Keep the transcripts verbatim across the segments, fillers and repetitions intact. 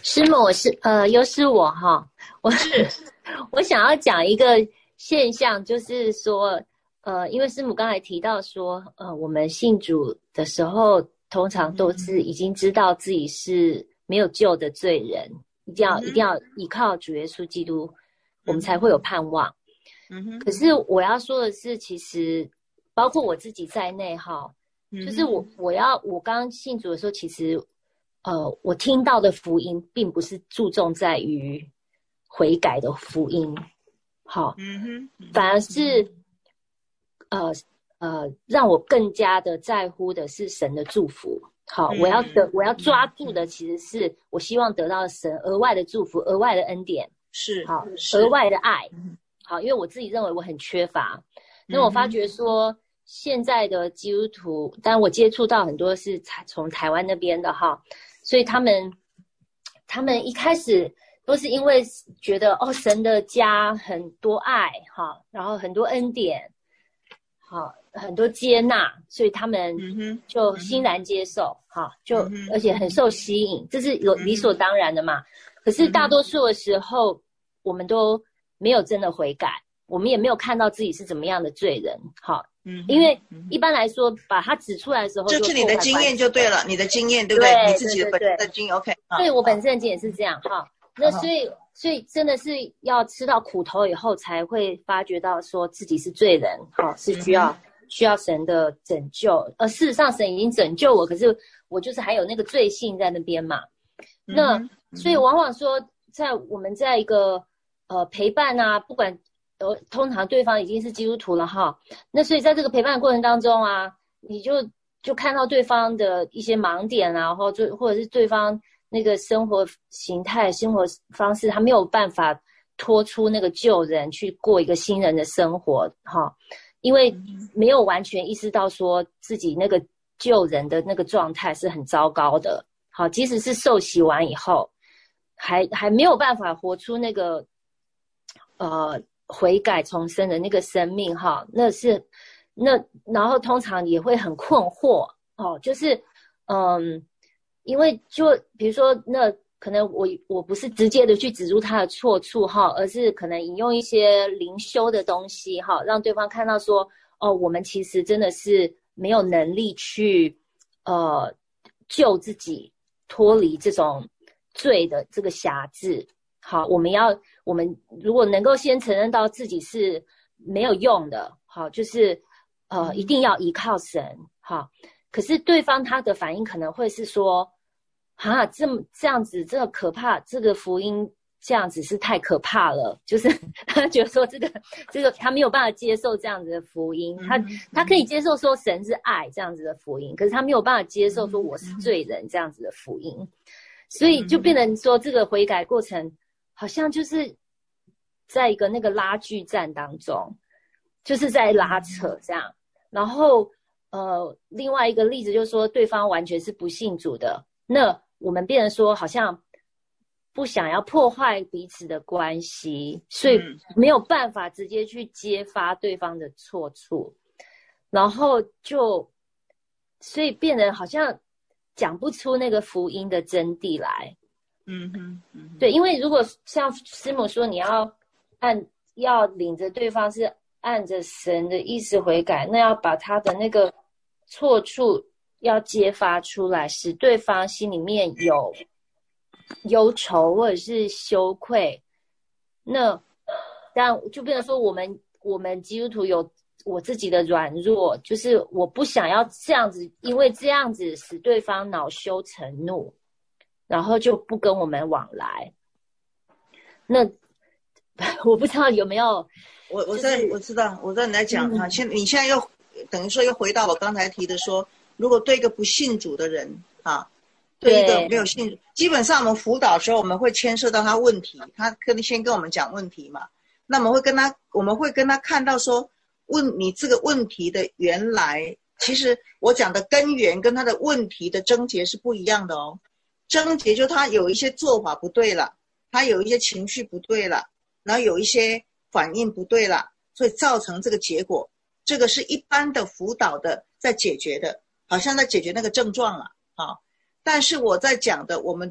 师母，我是呃，又是我哈，我是我想要讲一个现象，就是说，呃，因为师母刚才提到说，呃，我们信主的时候，通常都是已经知道自己是没有救的罪人，一定要、嗯、一定要依靠主耶稣基督，我们才会有盼望。嗯哼。可是我要说的是，其实包括我自己在内哈，就是我我要我刚信主的时候，其实。呃，我听到的福音并不是注重在于悔改的福音，好，嗯哼，反而是呃呃，让我更加的在乎的是神的祝福。好，我要得我要抓住的其实是我希望得到神额外的祝福、额外的恩典，是好，额外的爱。好，因为我自己认为我很缺乏，那我发觉说。现在的基督徒，当然我接触到很多是从台湾那边的哈，所以他们他们一开始都是因为觉得哦，神的家很多爱哈，然后很多恩典，好很多接纳，所以他们就欣然接受哈，就而且很受吸引，这是有理所当然的嘛。可是大多数的时候，我们都没有真的悔改，我们也没有看到自己是怎么样的罪人，好。嗯，因为一般来说，把它指出来的时候就， 就是你的经验就对了，你的经验对不对？ 对你自己的本身的经验 ，OK。 对，我本身的经验是这样哈。那所以，所以真的是要吃到苦头以后，才会发觉到说自己是罪人，哈，是需要、嗯、需要神的拯救。而事实上，神已经拯救我，可是我就是还有那个罪性在那边嘛。嗯、那、嗯、所以往往说，在我们在一个呃陪伴啊，不管。呃，通常对方已经是基督徒了哈，那所以在这个陪伴的过程当中啊，你就就看到对方的一些盲点啊，然后就或者是对方那个生活形态、生活方式，他没有办法拖出那个旧人去过一个新人的生活哈，因为没有完全意识到说自己那个旧人的那个状态是很糟糕的，好，即使是受洗完以后，还还没有办法活出那个呃。悔改重生的那个生命哈，那是那然后通常也会很困惑哦，就是嗯，因为就比如说那可能我我不是直接的去指出他的错处哈，而是可能引用一些灵修的东西哈，让对方看到说哦，我们其实真的是没有能力去呃救自己脱离这种罪的这个辖制。好，我们要我们如果能够先承认到自己是没有用的，好，就是呃一定要依靠神，好。可是对方他的反应可能会是说，啊，这么这样子，这个可怕，这个福音这样子是太可怕了，就是他觉得说这个这个他没有办法接受这样子的福音，他他可以接受说神是爱这样子的福音，可是他没有办法接受说我是罪人这样子的福音，所以就变成说这个悔改过程。好像就是在一个那个拉锯战当中，就是在拉扯这样。然后呃，另外一个例子就是说，对方完全是不信主的，那我们变成说好像不想要破坏彼此的关系，所以没有办法直接去揭发对方的错处，然后就所以变得好像讲不出那个福音的真谛来。嗯哼，嗯哼，对，因为如果像师母说，你要按要领着对方是按着神的意思悔改，那要把他的那个错处要揭发出来，使对方心里面有忧愁或者是羞愧。那当然就变成说，我们我们基督徒有我自己的软弱，就是我不想要这样子，因为这样子使对方恼羞成怒。然后就不跟我们往来。那我不知道有没有， 我我在、就是、我知道，我知道你在讲哈。现、嗯、你现在又等于说又回到我刚才提的说，如果对一个不信主的人啊，对一个没有信主，基本上我们辅导的时候，我们会牵涉到他问题，他可能先跟我们讲问题嘛。那我们会跟他，我们会跟他看到说，问你这个问题的原来，其实我讲的根源跟他的问题的症结是不一样的哦。症结就他有一些做法不对了，他有一些情绪不对了，然后有一些反应不对了，所以造成这个结果。这个是一般的辅导的在解决的，好像在解决那个症状了啊。但是我在讲的我们的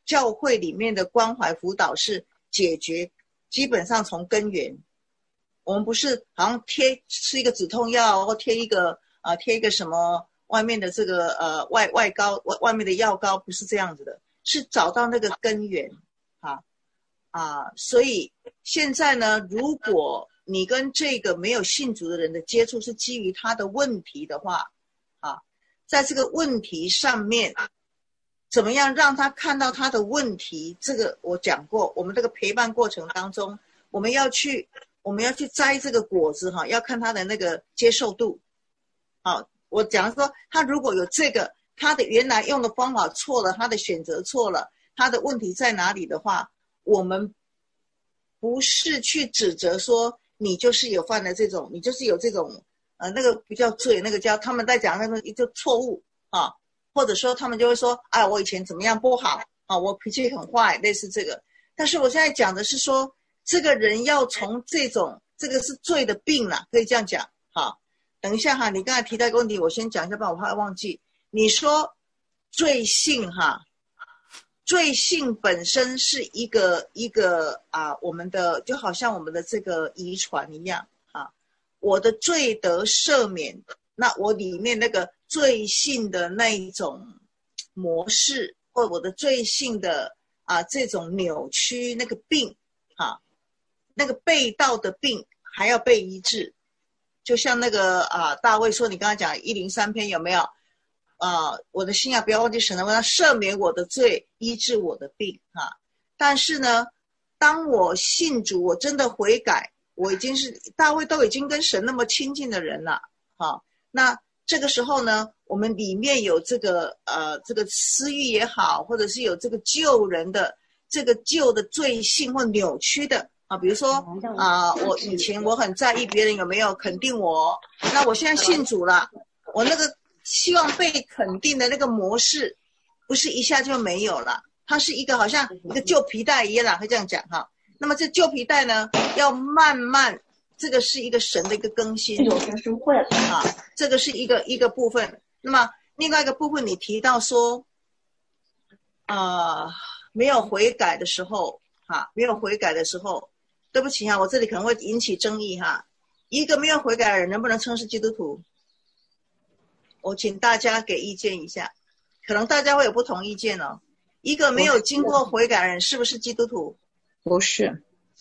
教会里面的关怀辅导是解决，基本上从根源。我们不是好像贴吃一个止痛药，或贴一个呃贴一个什么外面的这个呃外外膏外外面的药膏，不是这样子的，是找到那个根源啊啊！所以现在呢，如果你跟这个没有信主的人的接触是基于他的问题的话啊，在这个问题上面，怎么样让他看到他的问题？这个我讲过，我们这个陪伴过程当中，我们要去。我们要去摘这个果子哈，要看他的那个接受度。好，我讲说，他如果有这个，他的原来用的方法错了，他的选择错了，他的问题在哪里的话，我们不是去指责说你就是有犯了这种，你就是有这种呃那个不叫罪，那个叫他们在讲那个就错误啊，或者说他们就会说，哎，我以前怎么样不好啊，我脾气很坏，类似这个。但是我现在讲的是说。这个人要从这种，这个是罪的病啦，可以这样讲。好，等一下哈，你刚才提到一个问题，我先讲一下，不然我怕忘记。你说罪性哈，罪性本身是一个一个啊，我们的就好像我们的这个遗传一样啊，我的罪得赦免，那我里面那个罪性的那一种模式，或我的罪性的啊这种扭曲那个病啊。那个被盗的病还要被医治，就像那个啊，大卫说，你刚才讲一零三篇有没有？啊，我的心啊，不要忘记神的，他赦免我的罪，医治我的病啊。但是呢，当我信主，我真的悔改，我已经是大卫都已经跟神那么亲近的人了，啊，那这个时候呢，我们里面有这个呃这个私欲也好，或者是有这个救人的这个旧的罪性或扭曲的。啊，比如说啊、呃，我以前我很在意别人有没有肯定我，那我现在信主了，我那个希望被肯定的那个模式，不是一下就没有了，它是一个好像一个旧皮带一样啦，会这样讲哈。那么这旧皮带呢，要慢慢，这个是一个神的一个更新，这个我先收会了啊，这个是一个一个部分。那么另外一个部分，你提到说，啊、呃，没有悔改的时候，哈，没有悔改的时候。对不起哈，我这里可能会引起争议哈。一个没有悔改的人能不能称是基督徒？我请大家给意见一下，可能大家会有不同意见哦。一个没有经过悔改的人是不是基督徒？ 不是。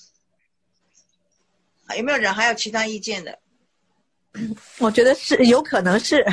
有没有人还有其他意见的？ 我觉得是，有可能是。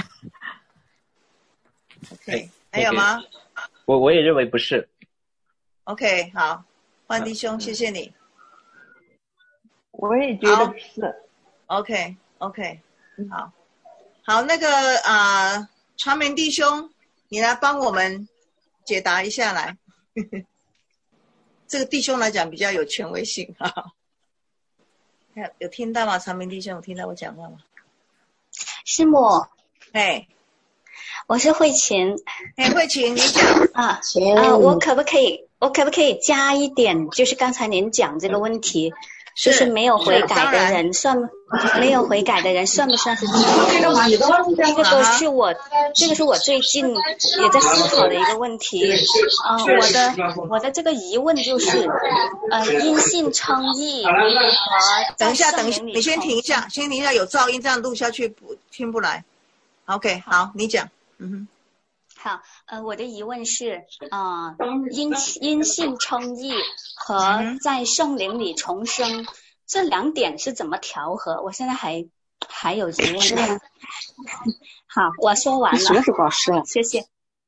OK， 还有吗？ 我我也认为不是。 OK， 好，万弟兄，谢谢你。 我也觉得是。 OK OK， 好，好，那个啊、呃，长明弟兄，你来帮我们解答一下来。这个弟兄来讲比较有权威性哈。有听到吗？长明弟兄，有听到我讲话吗？ 师母， 哎， 我是慧琴。 哎，慧琴，你讲啊，呃，我可不可以，我可不可以加一点？就是刚才您讲这个问题。就是没有悔改的人算没有悔改的人算不算是基督徒？这个是我这个是我最近也在思考的一个问题。呃，我的我的这个疑问就是，呃，因信称义和等一下等一下，你先停一下，先停一下，有噪音，这样录下去不听不来。OK， 好，你讲。嗯哼。 好，呃，我的疑问是，呃，因因信称义和在圣灵里重生、嗯、这两点是怎么调和？我现在还还有疑问呢。好，我说完了。 什么时候搞事了？ 谢谢。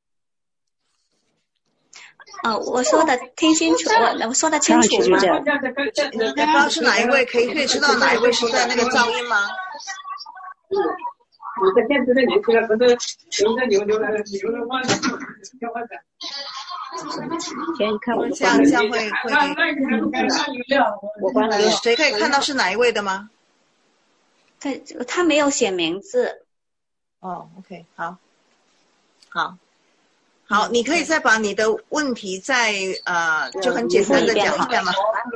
呃，我说的听清楚，我我说的清楚吗？ 你不知道是哪一位，可以可以知道哪一位是在那个噪音吗？ 我在电视那里去了，不是牛的牛牛的牛的话，叫话的。 先看我这样这样会会。 我关了。 有谁可以看到是哪一位的吗？ 他他没有写名字。 哦 ，OK， 好，好，好，你可以再把你的问题再呃，就很简单的讲一下吗？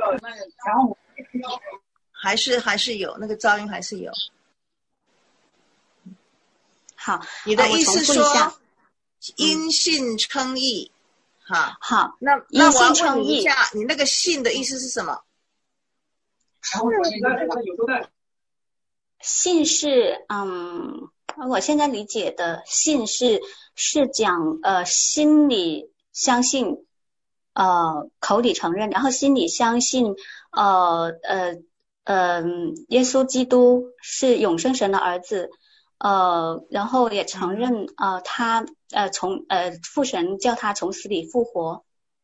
还是还是有那个噪音，还是有。 好， 你的意思说，因信称义哈。 好， 那那我要因信称义问你一下，你那个信的意思是什么？ 信是，嗯，我现在理解的信是是讲呃心里相信，呃口里承认，然后心里相信，呃呃呃耶稣基督是永生神的儿子，呃然后也承认呃他呃从呃父神叫他从死里复活，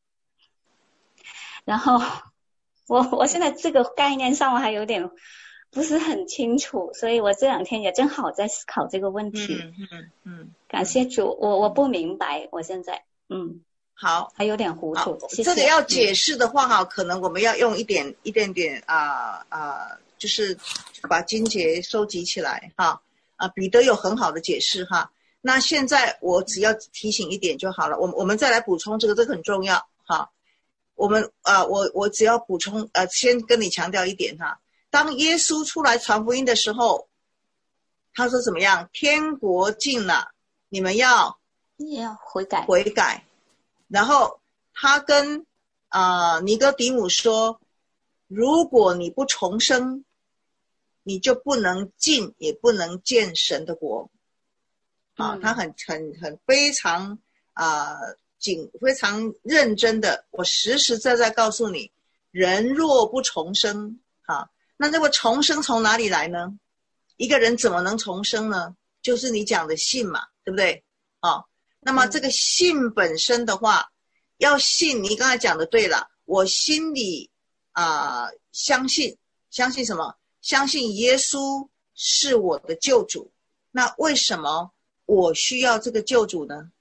然后我我现在这个概念上我还有点不是很清楚，所以我这两天也正好在思考这个问题。 嗯嗯嗯， 感谢主，我我不明白，我现在嗯好， 还有点糊涂。谢谢。 这个要解释的话哈，可能我们要用一点一点点啊啊、呃呃，就是把经节收集起来哈啊。彼得有很好的解释哈。那现在我只要提醒一点就好了，我我们再来补充这个，这个很重要哈。我们啊、呃，我我只要补充呃，先跟你强调一点哈。当耶稣出来传福音的时候，他说怎么样？天国近了，你们要要悔改。 悔改。然后他跟啊、呃、尼哥底母说，如果你不重生，你就不能进，也不能见神的国。啊，他很很很非常啊紧、呃，非常认真的，我实实在在告诉你，人若不重生，啊。那这个重生从哪里来呢？一个人怎么能重生呢？就是你讲的信嘛，对不对？哦，那么这个信本身的话，要信，你刚才讲的对了，我心里啊、呃、相信，相信什么？相信耶稣是我的救主。那为什么我需要这个救主呢？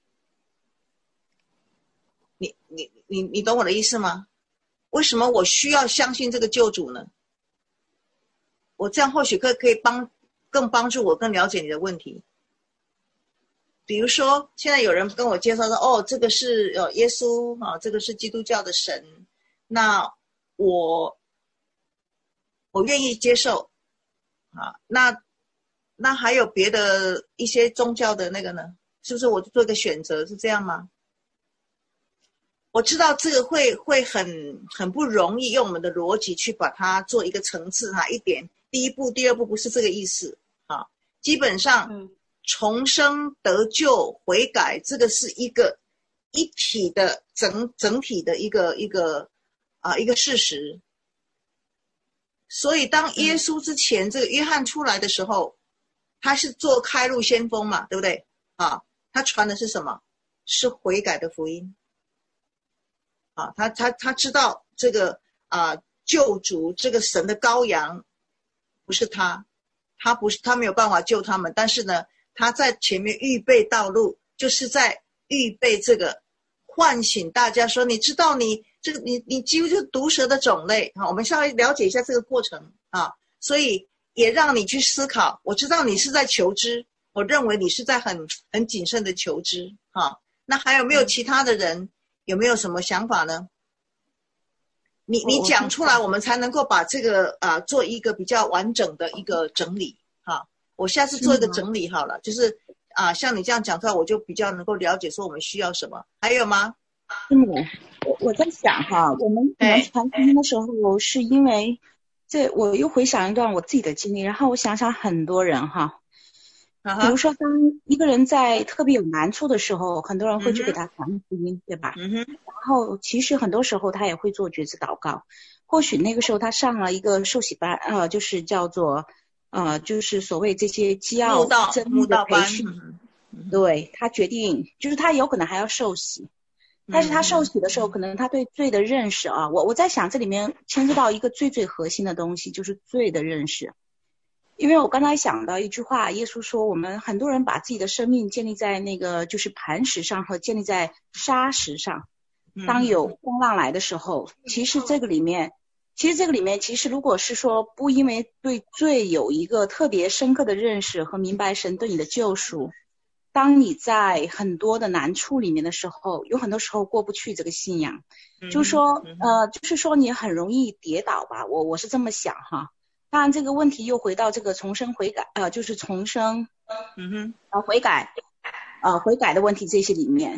你你你你懂我的意思吗？为什么我需要相信这个救主呢？我这样或许可可以帮更帮助我更了解你的问题。比如说，现在有人跟我介绍说，哦，这个是呃耶稣啊，这个是基督教的神，那我我愿意接受啊。那那还有别的一些宗教的那个呢？是不是我做一个选择是这样吗？我知道这个会会很很不容易用我们的逻辑去把它做一个层次哈，一点。第一步、第二步不是这个意思啊，基本上重生、得救、悔改，这个是一个一体的整整体的一个一个啊一个事实。所以当耶稣之前这个约翰出来的时候，他是做开路先锋嘛，对不对啊？他传的是什么？是悔改的福音啊，他他他知道这个啊救主，这个神的羔羊。不是他，他不是他没有办法救他们，但是呢，他在前面预备道路，就是在预备这个唤醒大家说，你知道你这个你你几乎就是毒蛇的种类啊。我们稍微了解一下这个过程啊，所以也让你去思考。我知道你是在求知，我认为你是在很很谨慎的求知啊。那还有没有其他的人有没有什么想法呢？你你讲出来，我们才能够把这个啊、呃、做一个比较完整的一个整理哈。我下次做一个整理好了，就是啊、呃、像你这样讲出来，我就比较能够了解说我们需要什么。还有吗？ 嗯，我我在想哈，我们可能传福音的时候，是因为这我又回想一段我自己的经历，然后我想想很多人哈。比如说，当一个人在特别有难处的时候，很多人会去给他传福音，对吧？ 嗯哼。 然后，其实很多时候他也会做觉知祷告。或许那个时候他上了一个受洗班，呃，就是叫做呃，就是所谓这些基要真理的培训。 嗯、 对，他决定，就是他有可能还要受洗，但是他受洗的时候，可能他对罪的认识啊，我我在想这里面牵涉到一个最最核心的东西，就是罪的认识。因为我刚才想到一句话，耶稣说我们很多人把自己的生命建立在那个就是磐石上和建立在沙石上，当有风浪来的时候，其实这个里面其实这个里面其实如果是说不因为对罪有一个特别深刻的认识和明白神对你的救赎，当你在很多的难处里面的时候，有很多时候过不去这个信仰，就是说呃就是说你很容易跌倒吧，我我是这么想哈。当然这个问题又回到这个重生悔改呃就是重生嗯哼呃悔改呃悔改的问题这些里面，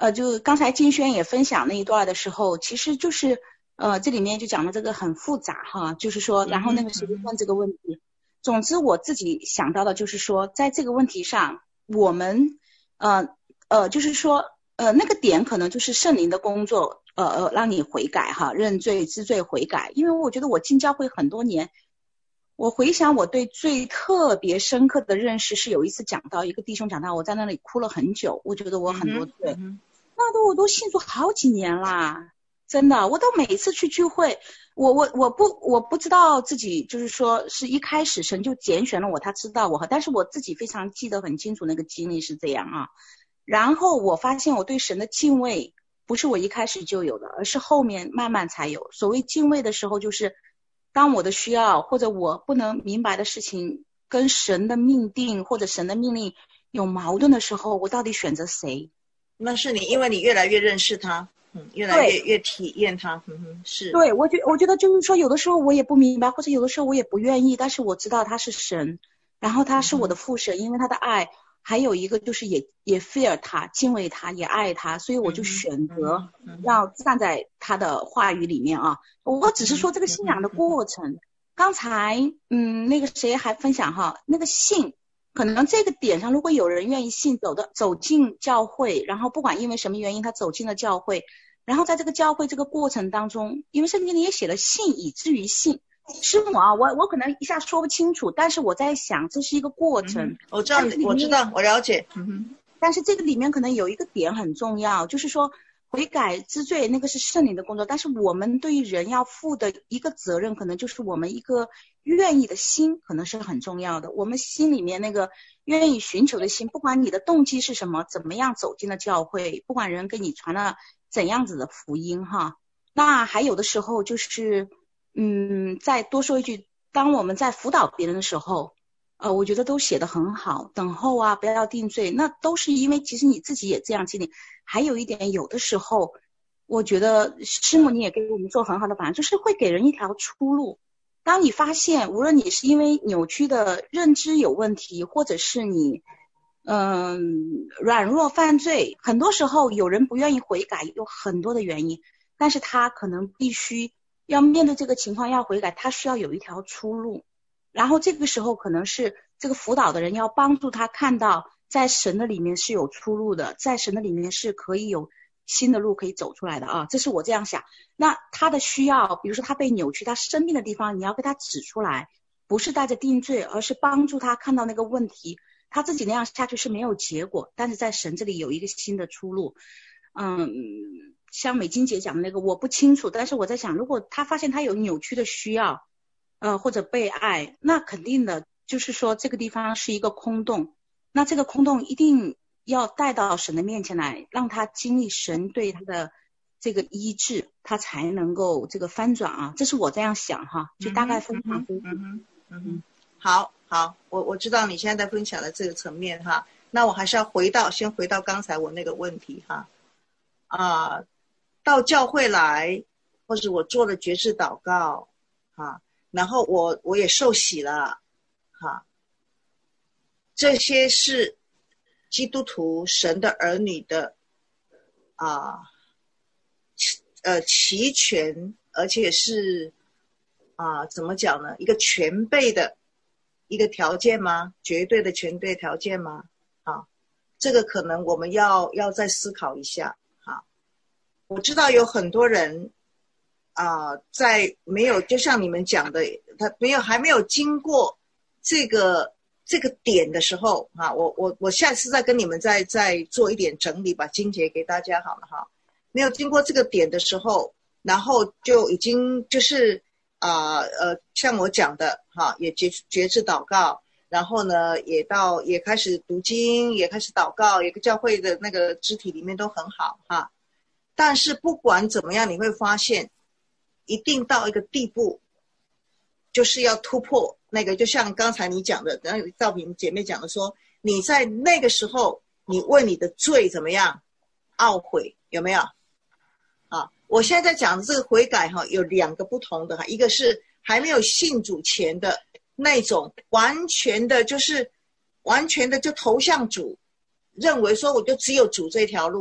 呃，就刚才金轩也分享那一段的时候，其实就是呃这里面就讲的这个很复杂哈，就是说，然后那个谁就问这个问题。嗯、总之我自己想到的就是说，在这个问题上，我们呃呃就是说呃那个点可能就是圣灵的工作，呃呃让你悔改哈，认罪知罪悔改。因为我觉得我进教会很多年。我回想我对罪特别深刻的认识是有一次讲到一个弟兄讲到我在那里哭了很久，我觉得我很多罪，嗯、那都我都信主好几年啦，真的，我都每次去聚会，我我我不我不知道自己就是说是一开始神就拣选了我，他知道我，但是我自己非常记得很清楚那个经历是这样啊。然后我发现我对神的敬畏不是我一开始就有的，而是后面慢慢才有。所谓敬畏的时候就是当我的需要或者我不能明白的事情跟神的命定或者神的命令有矛盾的时候，我到底选择谁？ 那是你，因为你越来越认识他，嗯，越来越越体验他，嗯哼，是。 对，我觉我觉得就是说，有的时候我也不明白，或者有的时候我也不愿意，但是我知道他是神，然后他是我的父神，嗯、因为他的爱，还有一个就是也也 fear 他，敬畏他，也爱他，所以我就选择要站在他的话语里面啊。我只是说这个信仰的过程。刚才嗯，那个谁还分享哈，那个信，可能这个点上，如果有人愿意信，走的走进教会，然后不管因为什么原因他走进了教会，然后在这个教会这个过程当中，因为圣经里也写了信以至于信。师母啊，我我可能一下说不清楚，但是我在想这是一个过程。 嗯、我知道，我知道，我了解。嗯哼。 但是这个里面可能有一个点很重要，就是说悔改知罪那个是圣灵的工作，但是我们对于人要负的一个责任，可能就是我们一个愿意的心，可能是很重要的。我们心里面那个愿意寻求的心，不管你的动机是什么，怎么样走进了教会，不管人给你传了怎样子的福音哈。那还有的时候就是嗯，再多说一句，当我们在辅导别人的时候，呃，我觉得都写得很好，等候啊，不要定罪，那都是因为其实你自己也这样经历。还有一点，有的时候，我觉得师母你也给我们做很好的榜样，就是会给人一条出路。当你发现，无论你是因为扭曲的认知有问题，或者是你嗯软弱犯罪，很多时候有人不愿意悔改，有很多的原因，但是他可能必须要面对这个情况，要悔改，他需要有一条出路。然后这个时候可能是这个辅导的人要帮助他看到在神的里面是有出路的，在神的里面是可以有新的路可以走出来的啊，这是我这样想。那他的需要，比如说他被扭曲，他生病的地方，你要给他指出来，不是带着定罪，而是帮助他看到那个问题，他自己那样下去是没有结果，但是在神这里有一个新的出路。嗯，像美金姐讲的那个我不清楚，但是我在想，如果他发现他有扭曲的需要呃，或者被爱，那肯定的就是说这个地方是一个空洞，那这个空洞一定要带到神的面前来，让他经历神对他的这个医治，他才能够这个翻转啊，这是我这样想哈，就大概分享这个。 嗯哼，嗯哼，好好，我我知道你现在在分享的这个层面哈，那我还是要回到先回到刚才我那个问题哈，啊，到教会来，或者我做了决志祷告啊。然后我我也受洗了，哈，这些是基督徒神的儿女的啊，呃齐全，而且是啊怎么讲呢？一个全备的一个条件吗？绝对的全对条件吗？啊，这个可能我们要要再思考一下啊。我知道有很多人。啊、呃，在没有就像你们讲的，他没有还没有经过这个这个点的时候啊，我我我下次再跟你们再再做一点整理，把精节给大家好了哈。没有经过这个点的时候，然后就已经就是啊 呃, 呃像我讲的哈，也决决志祷告，然后呢也到也开始读经，也开始祷告，一个教会的那个肢体里面都很好哈。但是不管怎么样，你会发现。一定到一个地步，就是要突破那个，就像刚才你讲的，然后赵平姐妹讲的说，你在那个时候，你为你的罪怎么样懊悔，有没有？啊，我现在在讲的这个悔改哈，有两个不同的哈，一个是还没有信主前的那种完全的，就是完全的就投向主，认为说我就只有主这条路，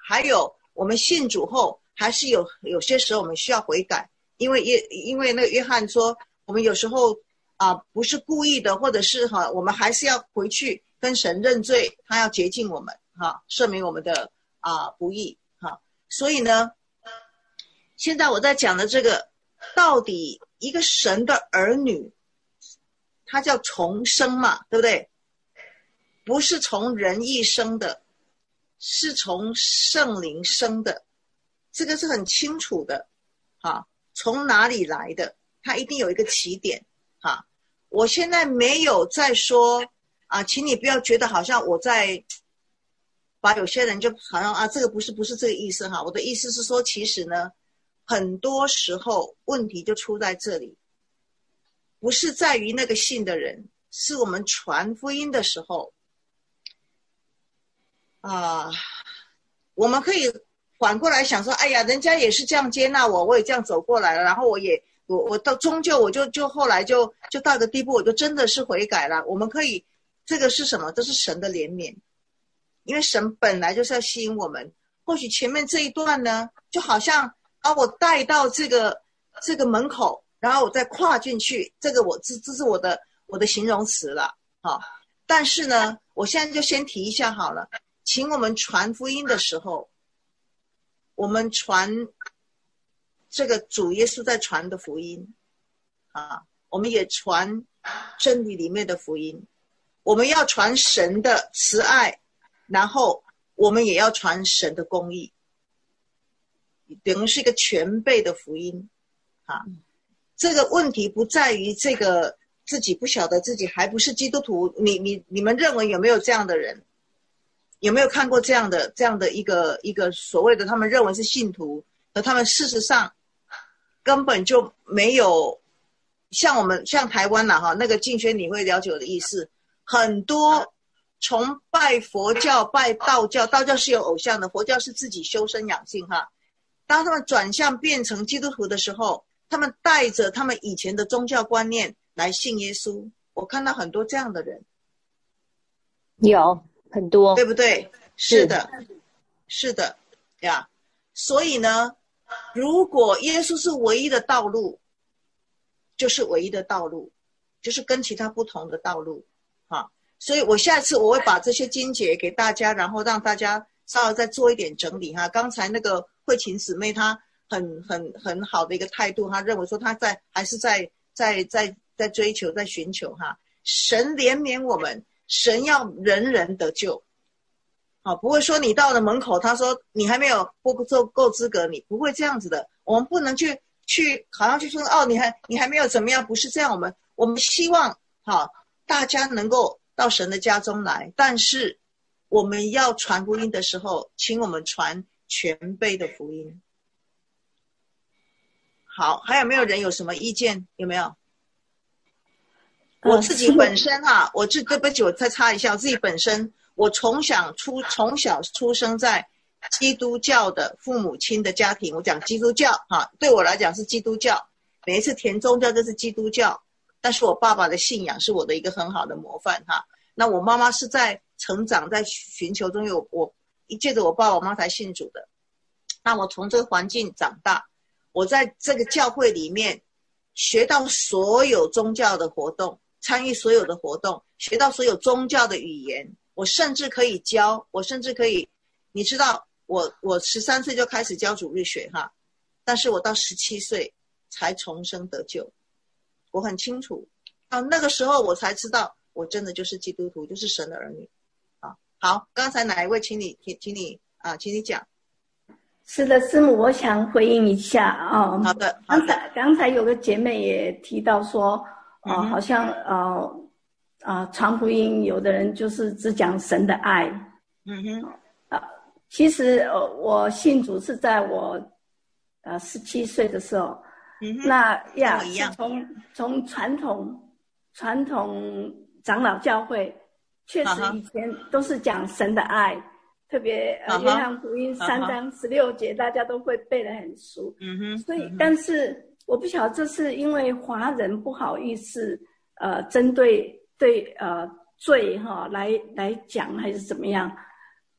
还有我们信主后，还是有有些时候我们需要悔改，因为约因为那个约翰说，我们有时候啊、呃、不是故意的，或者是哈，我们还是要回去跟神认罪，他要洁净我们哈，赦免我们的啊、呃、不义哈。所以呢，现在我在讲的这个，到底一个神的儿女，他叫重生嘛，对不对？不是从人意生的，是从圣灵生的，这个是很清楚的啊。从哪里来的？它一定有一个起点啊。我现在没有在说啊，请你不要觉得好像我在把有些人就好像啊，这个不是不是这个意思哈。我的意思是说，其实呢，很多时候问题就出在这里，不是在于那个信的人，是我们传福音的时候啊，我们可以反过来想说，哎呀，人家也是这样接纳我，我也这样走过来了，然后我也我我到终究我就就后来就就到个地步，我就真的是悔改了。我们可以，这个是什么？这是神的怜悯，因为神本来就是要吸引我们。或许前面这一段呢，就好像把我带到这个这个门口，然后我再跨进去，这个我这这是我的我的形容词了，好。但是呢，我现在就先提一下好了。请我们传福音的时候，我们传这个主耶稣在传的福音啊，我们也传真理里面的福音。我们要传神的慈爱，然后我们也要传神的公义，等于是一个全备的福音啊。这个问题不在于这个自己不晓得自己还不是基督徒，你你你们认为有没有这样的人？有没有看过这样的这样的一个一个所谓的他们认为是信徒，而他们事实上根本就没有像我们像台湾啦哈，那个敬轩你会了解我的意思，很多崇拜佛教拜道教，道教是有偶像的，佛教是自己修身养性哈。当他们转向变成基督徒的时候，他们带着他们以前的宗教观念来信耶稣，我看到很多这样的人， 有很多， 对不对？是的，是的呀。所以呢，如果耶稣是唯一的道路，就是唯一的道路，就是跟其他不同的道路啊。所以我下次我会把这些经节给大家，然后让大家稍微再做一点整理哈。刚才那个慧琴姊妹她很很很好的一个态度，她认为说她在还是在在在在追求，在寻求哈。神怜悯我们，神要人人得救。好，不会说你到了门口，他说你还没有不够够资格，你不会这样子的。我们不能去去好像去说哦，你还你还没有怎么样，不是这样。我们我们希望好大家能够到神的家中来，但是我们要传福音的时候，请我们传全备的福音。好，还有没有人有什么意见？有没有？我自己本身哈、啊，我这对不起，我再插一下，我自己本身。我从小出从小出生在基督教的父母亲的家庭，我讲基督教哈，对我来讲是基督教，每一次填宗教就是基督教，但是我爸爸的信仰是我的一个很好的模范哈。那我妈妈是在成长在寻求中，有我一借着我爸爸妈妈才信主的。那我从这个环境长大，我在这个教会里面学到所有宗教的活动，参与所有的活动，学到所有宗教的语言。我甚至可以教，我甚至可以，你知道，我我十三岁就开始教主日学哈，但是我到十七岁才重生得救，我很清楚，到那个时候我才知道，我真的就是基督徒，就是神的儿女啊。好，刚才哪一位，请你，请请你啊，请你讲。 是的，师母，我想回应一下啊。 好的， 好的。刚才刚才有个姐妹也提到说，啊、呃嗯，好像呃。啊、呃，传福音，有的人就是只讲神的爱。 嗯哼。 啊、呃，其实呃，我信主是在我呃十七岁的时候。 嗯哼。 那呀，是从从传统传统长老教会，确实以前都是讲神的爱，特别呃约翰福音三章十六节，大家都会背得很熟。 嗯哼。 所以，但是我不晓得这是因为华人不好意思呃针对。对呃罪哈来来讲还是怎么样？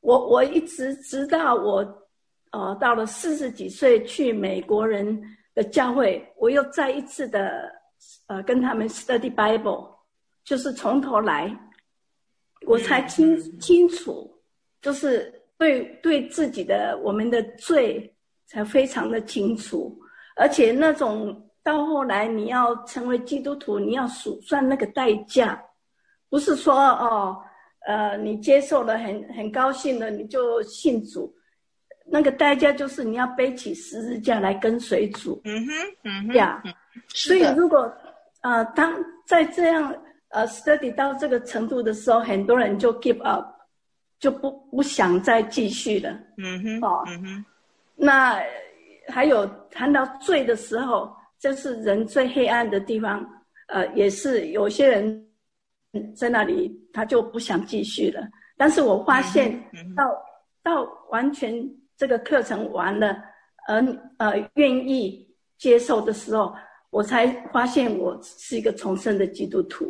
我我一直直到我呃到了四十几岁去美国人的教会，我又再一次的呃跟他们 study Bible， 就是从头来，我才清清楚，就是对对自己的我们的罪才非常的清楚，而且那种到后来你要成为基督徒，你要数算那个代价，不是说哦呃你接受了很很高兴了你就信主，那个代价就是你要背起十字架来跟随主。 嗯哼，嗯哼， 呀、yeah ，所以如果呃当在这样呃 study 到这个程度的时候，很多人就 give up， 就不不想再继续了。 嗯哼， 哦， 嗯哼， 那还有谈到罪的时候，这是人最黑暗的地方，呃，也是有些人在那里他就不想继续了。但是我发现到、嗯、到完全这个课程完了，而呃愿意接受的时候，我才发现我是一个重生的基督徒。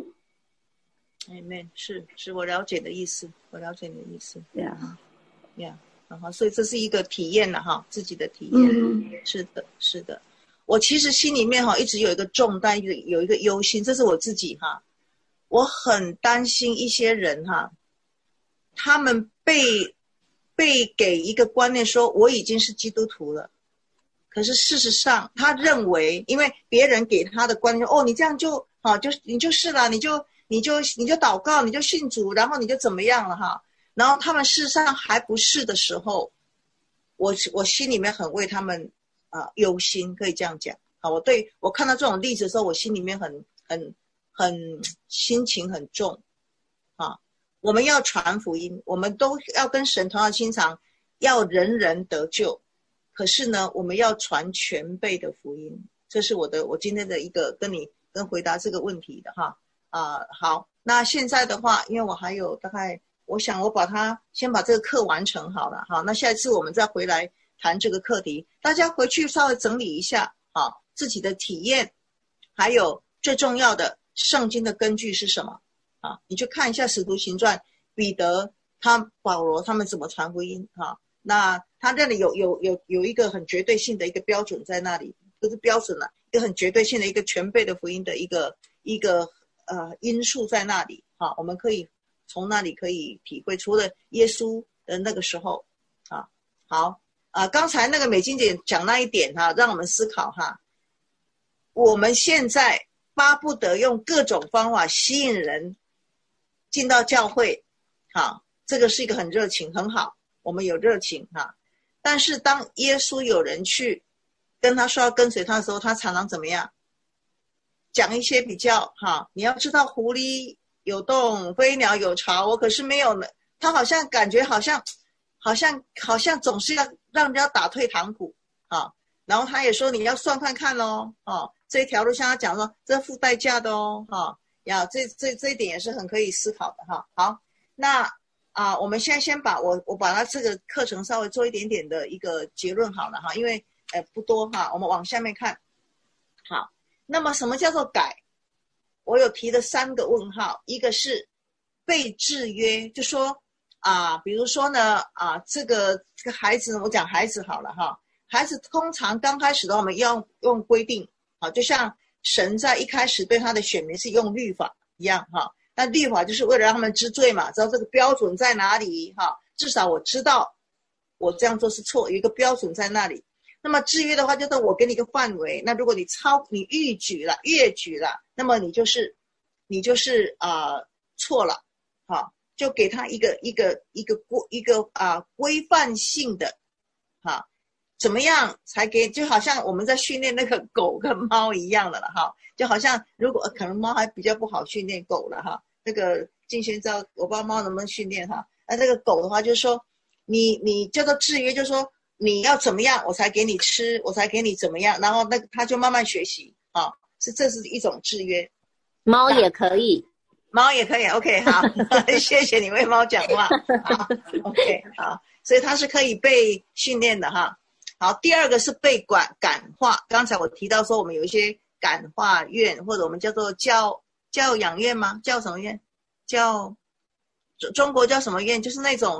Amen， 是是我了解的意思，我了解你的意思。 呀呀，然后所以这是一个体验了哈，自己的体验。嗯，是的，是的。我其实心里面哈一直有一个重担，有一个忧心，这是我自己哈，我很担心一些人哈，他们被被给一个观念说我已经是基督徒了，可是事实上他认为，因为别人给他的观念说，哦，你这样就好，就你就是了，你就你就你就祷告，你就信主，然后你就怎么样了哈。然后他们事实上还不是的时候，我我心里面很为他们啊忧、呃、心，可以这样讲。好，我对我看到这种例子的时候，我心里面很很很心情很重啊。我们要传福音，我们都要跟神同样心肠，要人人得救。可是呢，我们要传全备的福音，这是我的我今天的一个跟你跟回答这个问题的哈啊、呃。好，那现在的话，因为我还有大概。我想我把它先把这个课完成好了，好，那下一次我们再回来谈这个课题，大家回去稍微整理一下，好，自己的体验，还有最重要的圣经的根据是什么啊？你去看一下使徒行传，彼得他保罗他们怎么传福音啊？那他这里有有有有一个很绝对性的一个标准在那里，不是标准了，一个很绝对性的一个全备的福音的一个一个呃因素在那里，好，我们可以。从那里可以体会，除了耶稣的那个时候啊，好啊，刚才那个美金姐讲那一点哈、啊，让我们思考哈。我们现在巴不得用各种方法吸引人进到教会，好，这个是一个很热情，很好，我们有热情哈。但是当耶稣有人去跟他说要跟随他的时候，他常常怎么样？讲一些比较哈，你要知道狐狸。有洞，飞鸟有巢，我可是没有呢。他好像感觉好像，好像好像总是要让人家打退堂鼓啊。然后他也说你要算看看哦，哦，这一条路像他讲说，这付代价的哦，哈、哦，呀，这这这一点也是很可以思考的哈。好，那啊，我们现在先把我我把它这个课程稍微做一点点的一个结论好了哈，因为呃不多哈，我们往下面看。好，那么什么叫做改？我有提了三个问号，一个是被制约，就说啊，比如说呢啊，这个这个孩子，我讲孩子好了哈，孩子通常刚开始的话，我们要用用规定啊，就像神在一开始对他的选民是用律法一样哈，那律法就是为了让他们知罪嘛，知道这个标准在哪里哈，至少我知道我这样做是错，有一个标准在那里。那么制约的话，就是我给你一个范围，那如果你超你逾矩了越矩了，那么你就是你就是啊、呃、错了，好，就给他一个一个一个规一个啊、呃、规范性的，哈，怎么样才给？就好像我们在训练那个狗跟猫一样的了哈，就好像如果可能猫还比较不好训练狗了哈，那个静轩知道我不知道猫能不能训练哈，那这个狗的话就是说你你叫做制约，就是说。你要怎么样我才给你吃，我才给你怎么样，然后那个他就慢慢学习啊，是这是一种制约。 猫也可以， 猫也可以 ，OK， 好，谢谢你为猫讲话，好 ，OK， 好，所以它是可以被训练的哈。好，第二个是被感感化，刚才我提到说我们有一些感化院，或者我们叫做教教养院吗？叫什么院？叫中国叫什么院？就是那种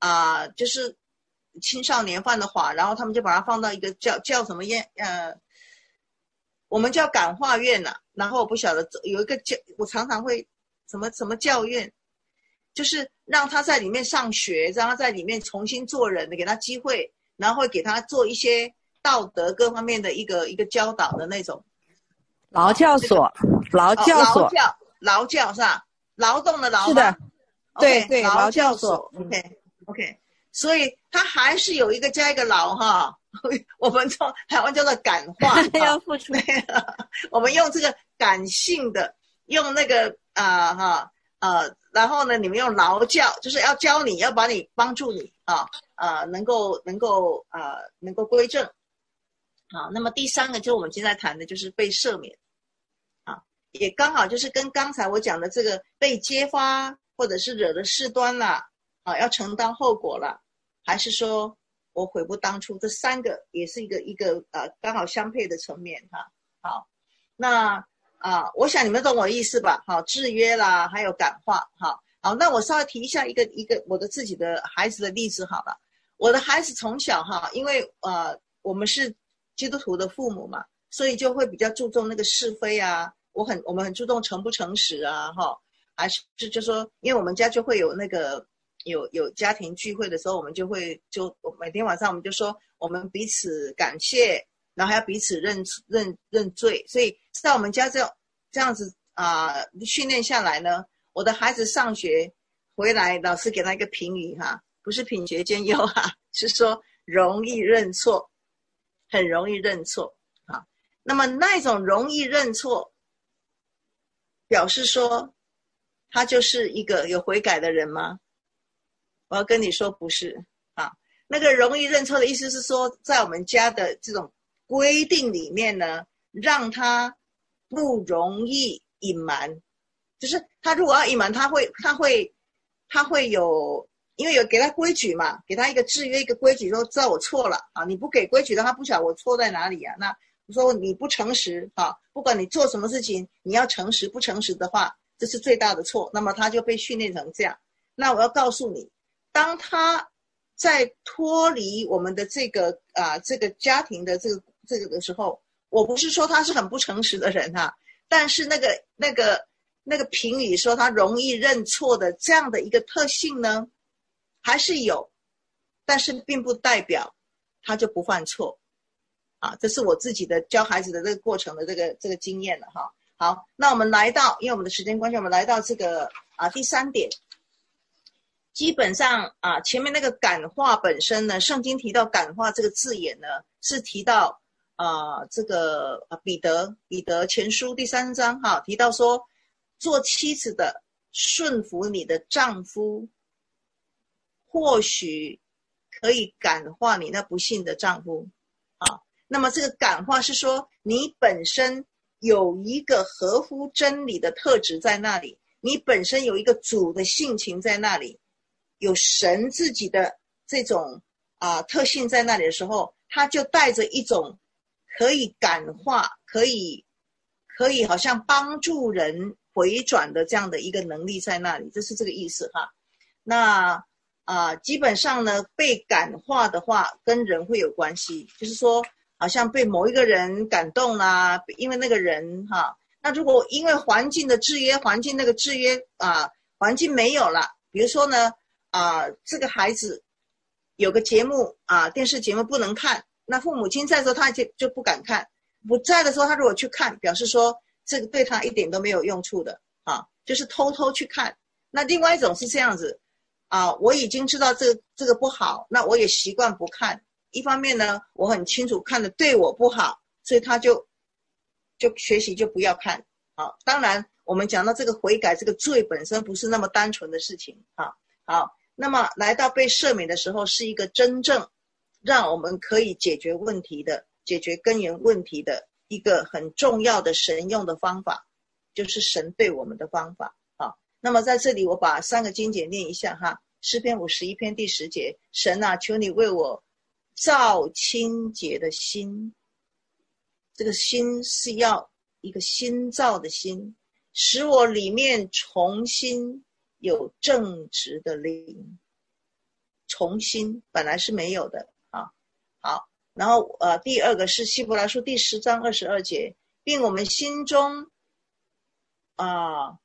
啊、呃，就是青少年犯的法，然后他们就把它放到一个叫叫什么院呃，我们叫感化院呐、啊。然后我不晓得有一个教，我常常会什么什么教院，就是让他在里面上学，让他在里面重新做人的，给他机会，然后会给他做一些道德各方面的一个一个教导的那种。 劳教所，劳教所， 劳教，劳教是吧？劳动的劳。 是的，对 okay, 对， 劳教所。OK OK， 所以他还是有一个加一个劳哈。我们从台湾叫做感化， 要付出。 我们用这个感性的，用那个啊哈呃，然后呢，你们用劳教，就是要教你，要把你帮助你啊呃，能够能够啊、呃、能够归正。好，那么第三个就是我们现在谈的就是被赦免。也刚好就是跟刚才我讲的这个被揭发或者是惹了事端啦，啊，要承担后果了，还是说我悔不当初，这三个也是一个一个呃刚好相配的层面哈。好，那啊，我想你们懂我意思吧？好，制约啦，还有感化，好，好，那我稍微提一下一个一个我的自己的孩子的例子好了。我的孩子从小哈，因为呃我们是基督徒的父母嘛，所以就会比较注重那个是非啊。我很我们很注重诚不诚实啊哈，还是就说因为我们家就会有那个有有家庭聚会的时候，我们就会就每天晚上我们就说我们彼此感谢，然后还要彼此认认认罪，所以在我们家这样这样子啊、呃、训练下来呢，我的孩子上学回来，老师给他一个评语哈，不是品学兼优哈，是说容易认错，很容易认错啊。那么那种容易认错，表示说他就是一个有悔改的人吗？我要跟你说不是啊。那个容易认错的意思是说，在我们家的这种规定里面呢，让他不容易隐瞒，就是他如果要隐瞒，他会他会他会有，因为有给他规矩嘛，给他一个制约，一个规矩，说知道我错了啊，你不给规矩的话，不晓得我错在哪里啊。那我说你不诚实啊，不管你做什么事情，你要诚实，不诚实的话，这是最大的错。那么他就被训练成这样。那我要告诉你，当他在脱离我们的这个啊这个家庭的这个这个的时候，我不是说他是很不诚实的人哈、啊，但是那个那个那个评语说他容易认错的这样的一个特性呢，还是有，但是并不代表他就不犯错。啊，这是我自己的教孩子的这个过程的这个这个经验了哈。好，那我们来到，因为我们的时间关系，我们来到这个啊第三点。基本上啊，前面那个感化本身呢，圣经提到感化这个字眼呢，是提到啊这个啊彼得彼得前书第三章哈，提到说，做妻子的顺服你的丈夫，或许可以感化你那不信的丈夫啊。那么这个感化是说，你本身有一个合乎真理的特质在那里，你本身有一个主的性情在那里，有神自己的这种啊、呃、特性在那里的时候，他就带着一种可以感化，可以可以好像帮助人回转的这样的一个能力在那里，这是这个意思哈。那啊、呃，基本上呢，被感化的话跟人会有关系，就是说好像被某一个人感动啦、啊，因为那个人哈，那如果因为环境的制约，环境那个制约啊，环境没有了，比如说呢啊，这个孩子有个节目啊，电视节目不能看，那父母亲在的时候他就就不敢看，不在的时候他如果去看，表示说这个对他一点都没有用处的啊，就是偷偷去看。那另外一种是这样子啊，我已经知道这个这个不好，那我也习惯不看。一方面呢，我很清楚看的对我不好，所以他就就学习就不要看啊。当然，我们讲到这个悔改，这个罪本身不是那么单纯的事情啊。好，那么来到被赦免的时候，是一个真正让我们可以解决问题的、解决根源问题的一个很重要的神用的方法，就是神对我们的方法啊。那么在这里，我把三个经节念一下哈。诗篇五十一篇第十节，神啊，求你为我造清洁的心，这个心是要一个新造的心，使我里面重新有正直的灵。 重新，本来是没有的啊。好，然后呃，第二个是希伯来书第十章二十二节，并我们心中啊、呃、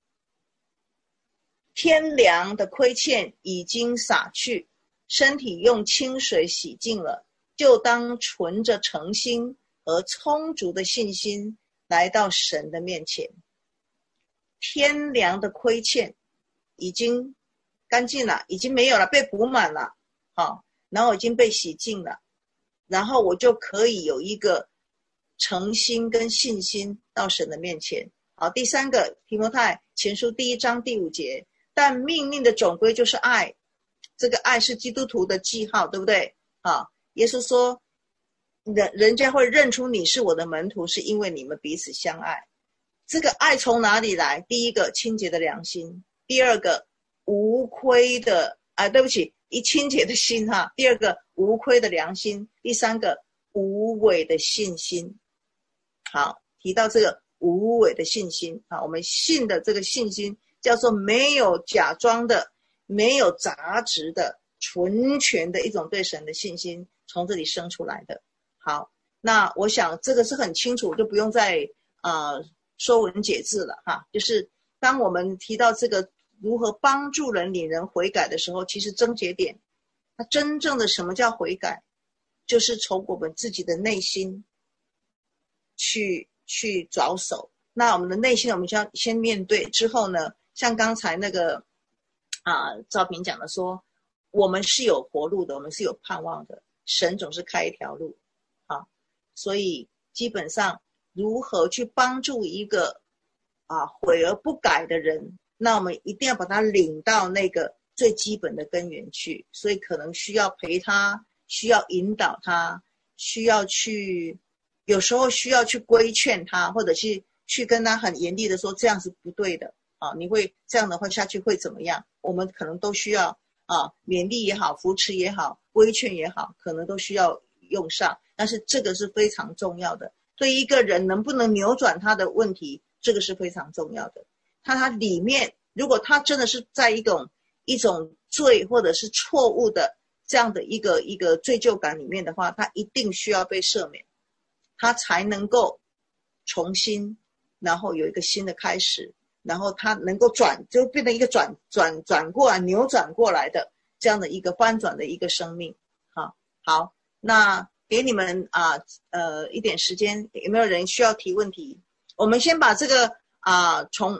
天良的亏欠已经洒去，身体用清水洗净了，就当存着诚心和充足的信心来到神的面前。天良的亏欠已经干净了，已经没有了，被补满了，好，然后已经被洗净了，然后我就可以有一个诚心跟信心到神的面前。好，第三个提摩太前书第一章第五节，但命令的总归就是爱，这个爱是基督徒的记号，对不对？好，耶稣说人人家会认出你是我的门徒，是因为你们彼此相爱。这个爱从哪里来？第一个清洁的良心，第二个无亏的啊，对不起，一清洁的心哈。第二个无亏的良心，第三个无伪的信心。好，提到这个无伪的信心啊，我们信的这个信心叫做没有假装的，没有杂质的，纯全的一种对神的信心，从这里生出来的。好，那我想这个是很清楚，就不用再呃说文解字了哈。就是当我们提到这个如何帮助人领人悔改的时候，其实症结点，它真正的什么叫悔改，就是从我们自己的内心去去着手。那我们的内心我们就要先面对，之后呢，像刚才那个啊赵平讲的说，我们是有活路的，我们是有盼望的，神总是开一条路啊。所以基本上如何去帮助一个啊悔而不改的人，那我们一定要把他领到那个最基本的根源去。所以可能需要陪他，需要引导他，需要去有时候需要去规劝他，或者去去跟他很严厉的说这样是不对的啊，你会这样的话下去会怎么样，我们可能都需要啊勉励也好，扶持也好，规劝也好，可能都需要用上。但是这个是非常重要的，对一个人能不能扭转他的问题，这个是非常重要的。他他里面如果他真的是在一种一种罪或者是错误的这样的一个一个罪疚感里面的话，他一定需要被赦免，他才能够重新然后有一个新的开始，然后他能够转就变成一个转转转过来扭转过来的这样的一个翻转的一个生命。好，好，那给你们啊呃一点时间，有没有人需要提问题？我们先把这个啊重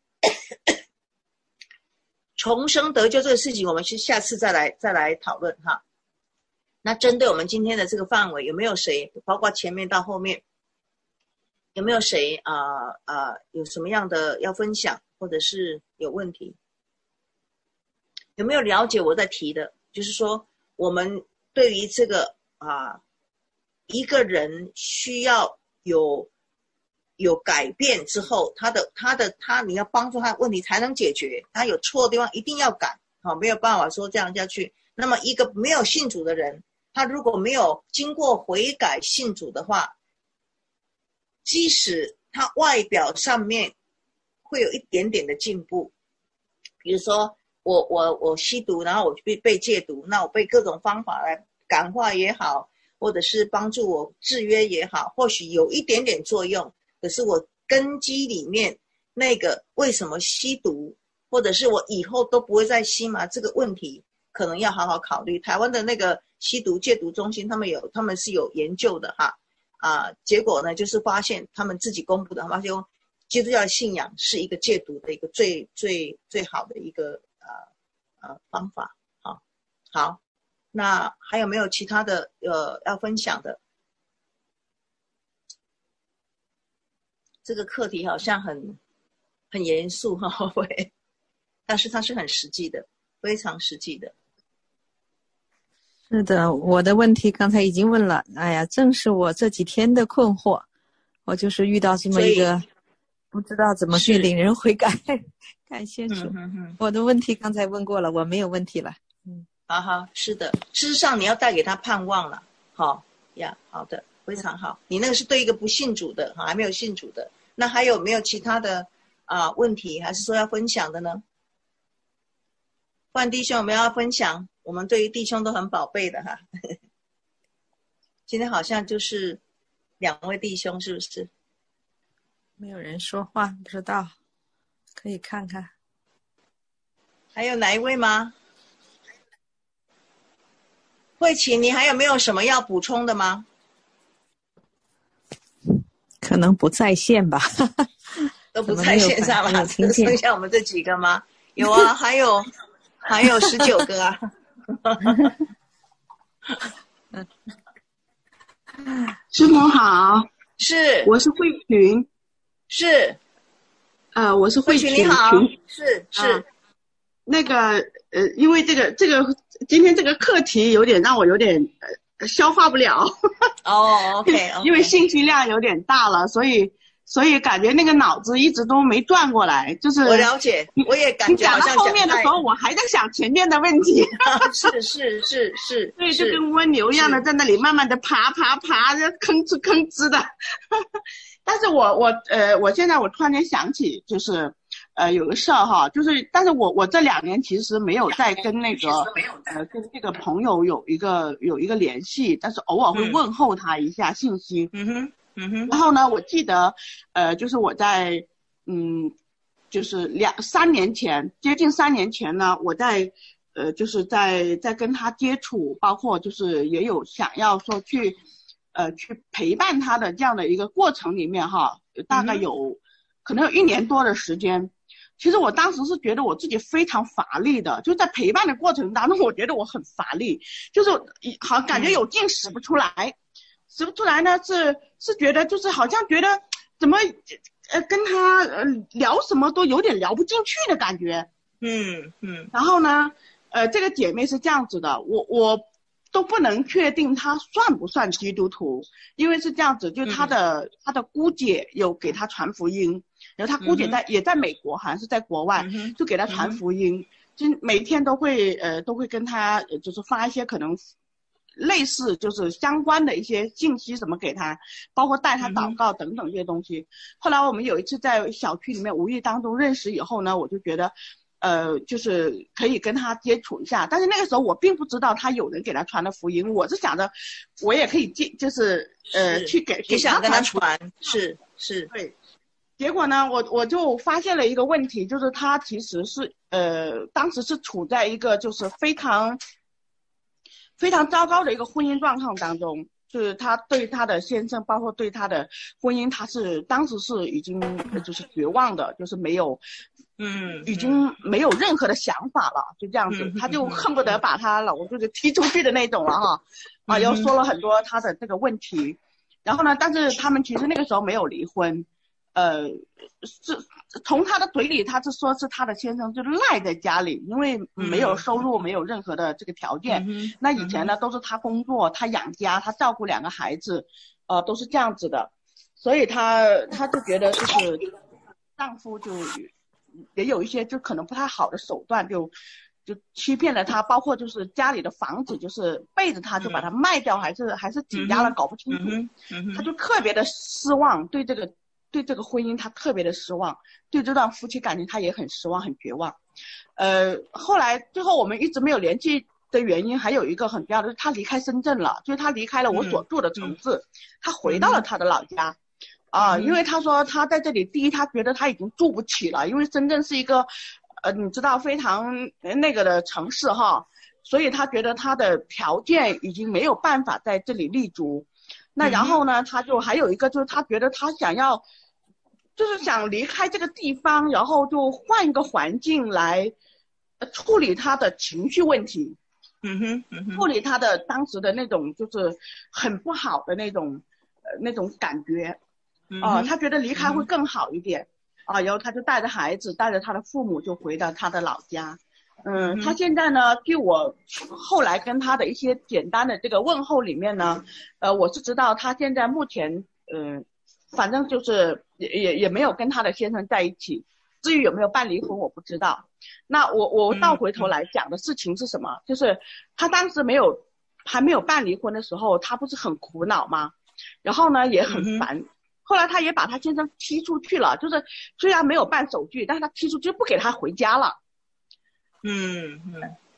重生得救这个事情，我们是下次再来再来讨论哈。那针对我们今天的这个范围，有没有谁，包括前面到后面，有没有谁啊啊、呃呃、有什么样的要分享，或者是有问题？有没有了解我在提的？就是说，我们对于这个啊、呃，一个人需要有有改变之后，他的他的他，你要帮助他问题才能解决，他有错的地方一定要改，好，没有办法说这样下去。那么一个没有信主的人，他如果没有经过悔改信主的话，即使他外表上面会有一点点的进步，比如说我我我吸毒，然后我被被戒毒，那我被各种方法来感化也好，或者是帮助我制约也好，或许有一点点作用，可是我根基里面那个为什么吸毒，或者是我以后都不会再吸嘛，这个问题可能要好好考虑。台湾的那个吸毒戒毒中心，他们有他们是有研究的哈啊，结果呢就是发现他们自己公布的，发现基督教的信仰是一个戒毒的一个最最最好的一个呃呃方法。好，好，那还有没有其他的呃要分享的？这个课题好像很很严肃哈，喂，但是它是很实际的，非常实际的。 是的，我的问题刚才已经问了。哎呀，正是我这几天的困惑，我就是遇到这么一个不知道怎么去领人悔改。感谢主、嗯哼哼，我的问题刚才问过了，我没有问题了。嗯， 好好，是的，事实上你要带给他盼望了。好呀，好的，非常好。你那个是对一个不信主的，还没有信主的。那还有没有其他的啊、呃、问题，还是说要分享的呢？范弟兄有没有要分享？ 我们对于弟兄都很宝贝的哈。今天好像就是两位弟兄，是不是？ 没有人说话，不知道，可以看看。 还有哪一位吗？慧琪，你还有没有什么要补充的吗？ 可能不在线吧。 都不在线上了，只剩下我们这几个吗？有啊，还有还有十九个啊。 师母好， 是， 我是慧群， 是， 呃，我是慧群， 你好，是是、呃， 那个呃，因为这个这个今天这个课题有点让我有点呃消化不了。 哦 ，OK，, okay. 因为信息量有点大了，所以。所以感觉那个脑子一直都没转过来，就是我了解，我也感觉好像你讲到后面的时候，我还在想前面的问题。 是是是是， 对，就跟蜗牛一样的在那里慢慢的爬爬爬，吭哧吭哧的。但是我我呃，我现在我突然间想起，就是呃有个事儿哈，就是但是我我这两年其实没有在跟那个呃跟这个朋友有一个有一个联系，但是偶尔会问候他一下信息。 嗯哼。嗯哼， 然后呢，我记得，呃，就是我在，嗯，就是两三年前，接近三年前呢，我在，呃，就是在在跟他接触，包括就是也有想要说去，呃，去陪伴他的这样的一个过程里面哈，大概有、嗯、可能有一年多的时间。其实我当时是觉得我自己非常乏力的，就在陪伴的过程当中，我觉得我很乏力，就是好感觉有劲使不出来。嗯使不出来呢，是是觉得就是好像觉得怎么呃跟他呃聊什么都有点聊不进去的感觉。 嗯嗯。 然后呢，呃这个姐妹是这样子的，我我都不能确定她算不算基督徒，因为是这样子，就她的、嗯、她的姑姐有给她传福音，然后她姑姐在、嗯、也在美国，好像是在国外，嗯、就给她传福音，嗯、就每天都会呃都会跟她就是发一些可能。类似就是相关的一些信息什么给他，包括带他祷告等等这些东西。嗯、后来我们有一次在小区里面无意当中认识以后呢，我就觉得，呃，就是可以跟他接触一下。但是那个时候我并不知道他有人给他传的福音，我是想着我也可以接，就是呃去给给他跟他传，是是。 对。结果呢，我我就发现了一个问题，就是他其实是呃当时是处在一个就是非常。非常糟糕的一个婚姻状况当中，就是他对他的先生，包括对他的婚姻，他是当时是已经就是绝望的，就是没有， 嗯， 已经没有任何的想法了，就这样子， 嗯、 他就恨不得把他老公就是踢出去的那种了哈，啊，又说了很多他的这个问题，然后呢，但是他们其实那个时候没有离婚。呃，是从他的嘴里，他是说是他的先生就赖在家里，因为没有收入，嗯、没有任何的这个条件。 嗯、 那以前呢，都是他工作，他养家，他照顾两个孩子，呃，都是这样子的。所以他他就觉得就是丈夫就也有一些就可能不太好的手段，就就欺骗了他，包括就是家里的房子就是背着他就把它卖掉，还是还是抵押了，搞不清楚。 嗯嗯、 他就特别的失望，对这个。对这个婚姻他特别的失望，对这段夫妻感情他也很失望很绝望。呃，后来最后我们一直没有联系的原因还有一个很重要的是他离开深圳了，就是他离开了我所住的城市，嗯、他回到了他的老家。啊、呃嗯，因为他说他在这里，第一他觉得他已经住不起了，因为深圳是一个呃你知道非常那个的城市哈，所以他觉得他的条件已经没有办法在这里立足。那然后呢，他就还有一个就是他觉得他想要。就是想离开这个地方，然后就换一个环境来处理他的情绪问题， 嗯哼，嗯哼， 处理他的当时的那种就是很不好的那种呃那种感觉，啊、呃，他觉得离开会更好一点，啊、呃，然后他就带着孩子，带着他的父母就回到他的老家，嗯，他现在呢，据我后来跟他的一些简单的这个问候里面呢，呃，我是知道他现在目前，嗯、呃。反正就是也也也没有跟他的先生在一起，至于有没有办离婚我不知道。那我我倒回头来讲的事情是什么？嗯、就是他当时没有还没有办离婚的时候，他不是很苦恼吗？然后呢也很烦。嗯、后来他也把他先生踢出去了，就是虽然没有办手续，但是他踢出去不给他回家了。 嗯嗯。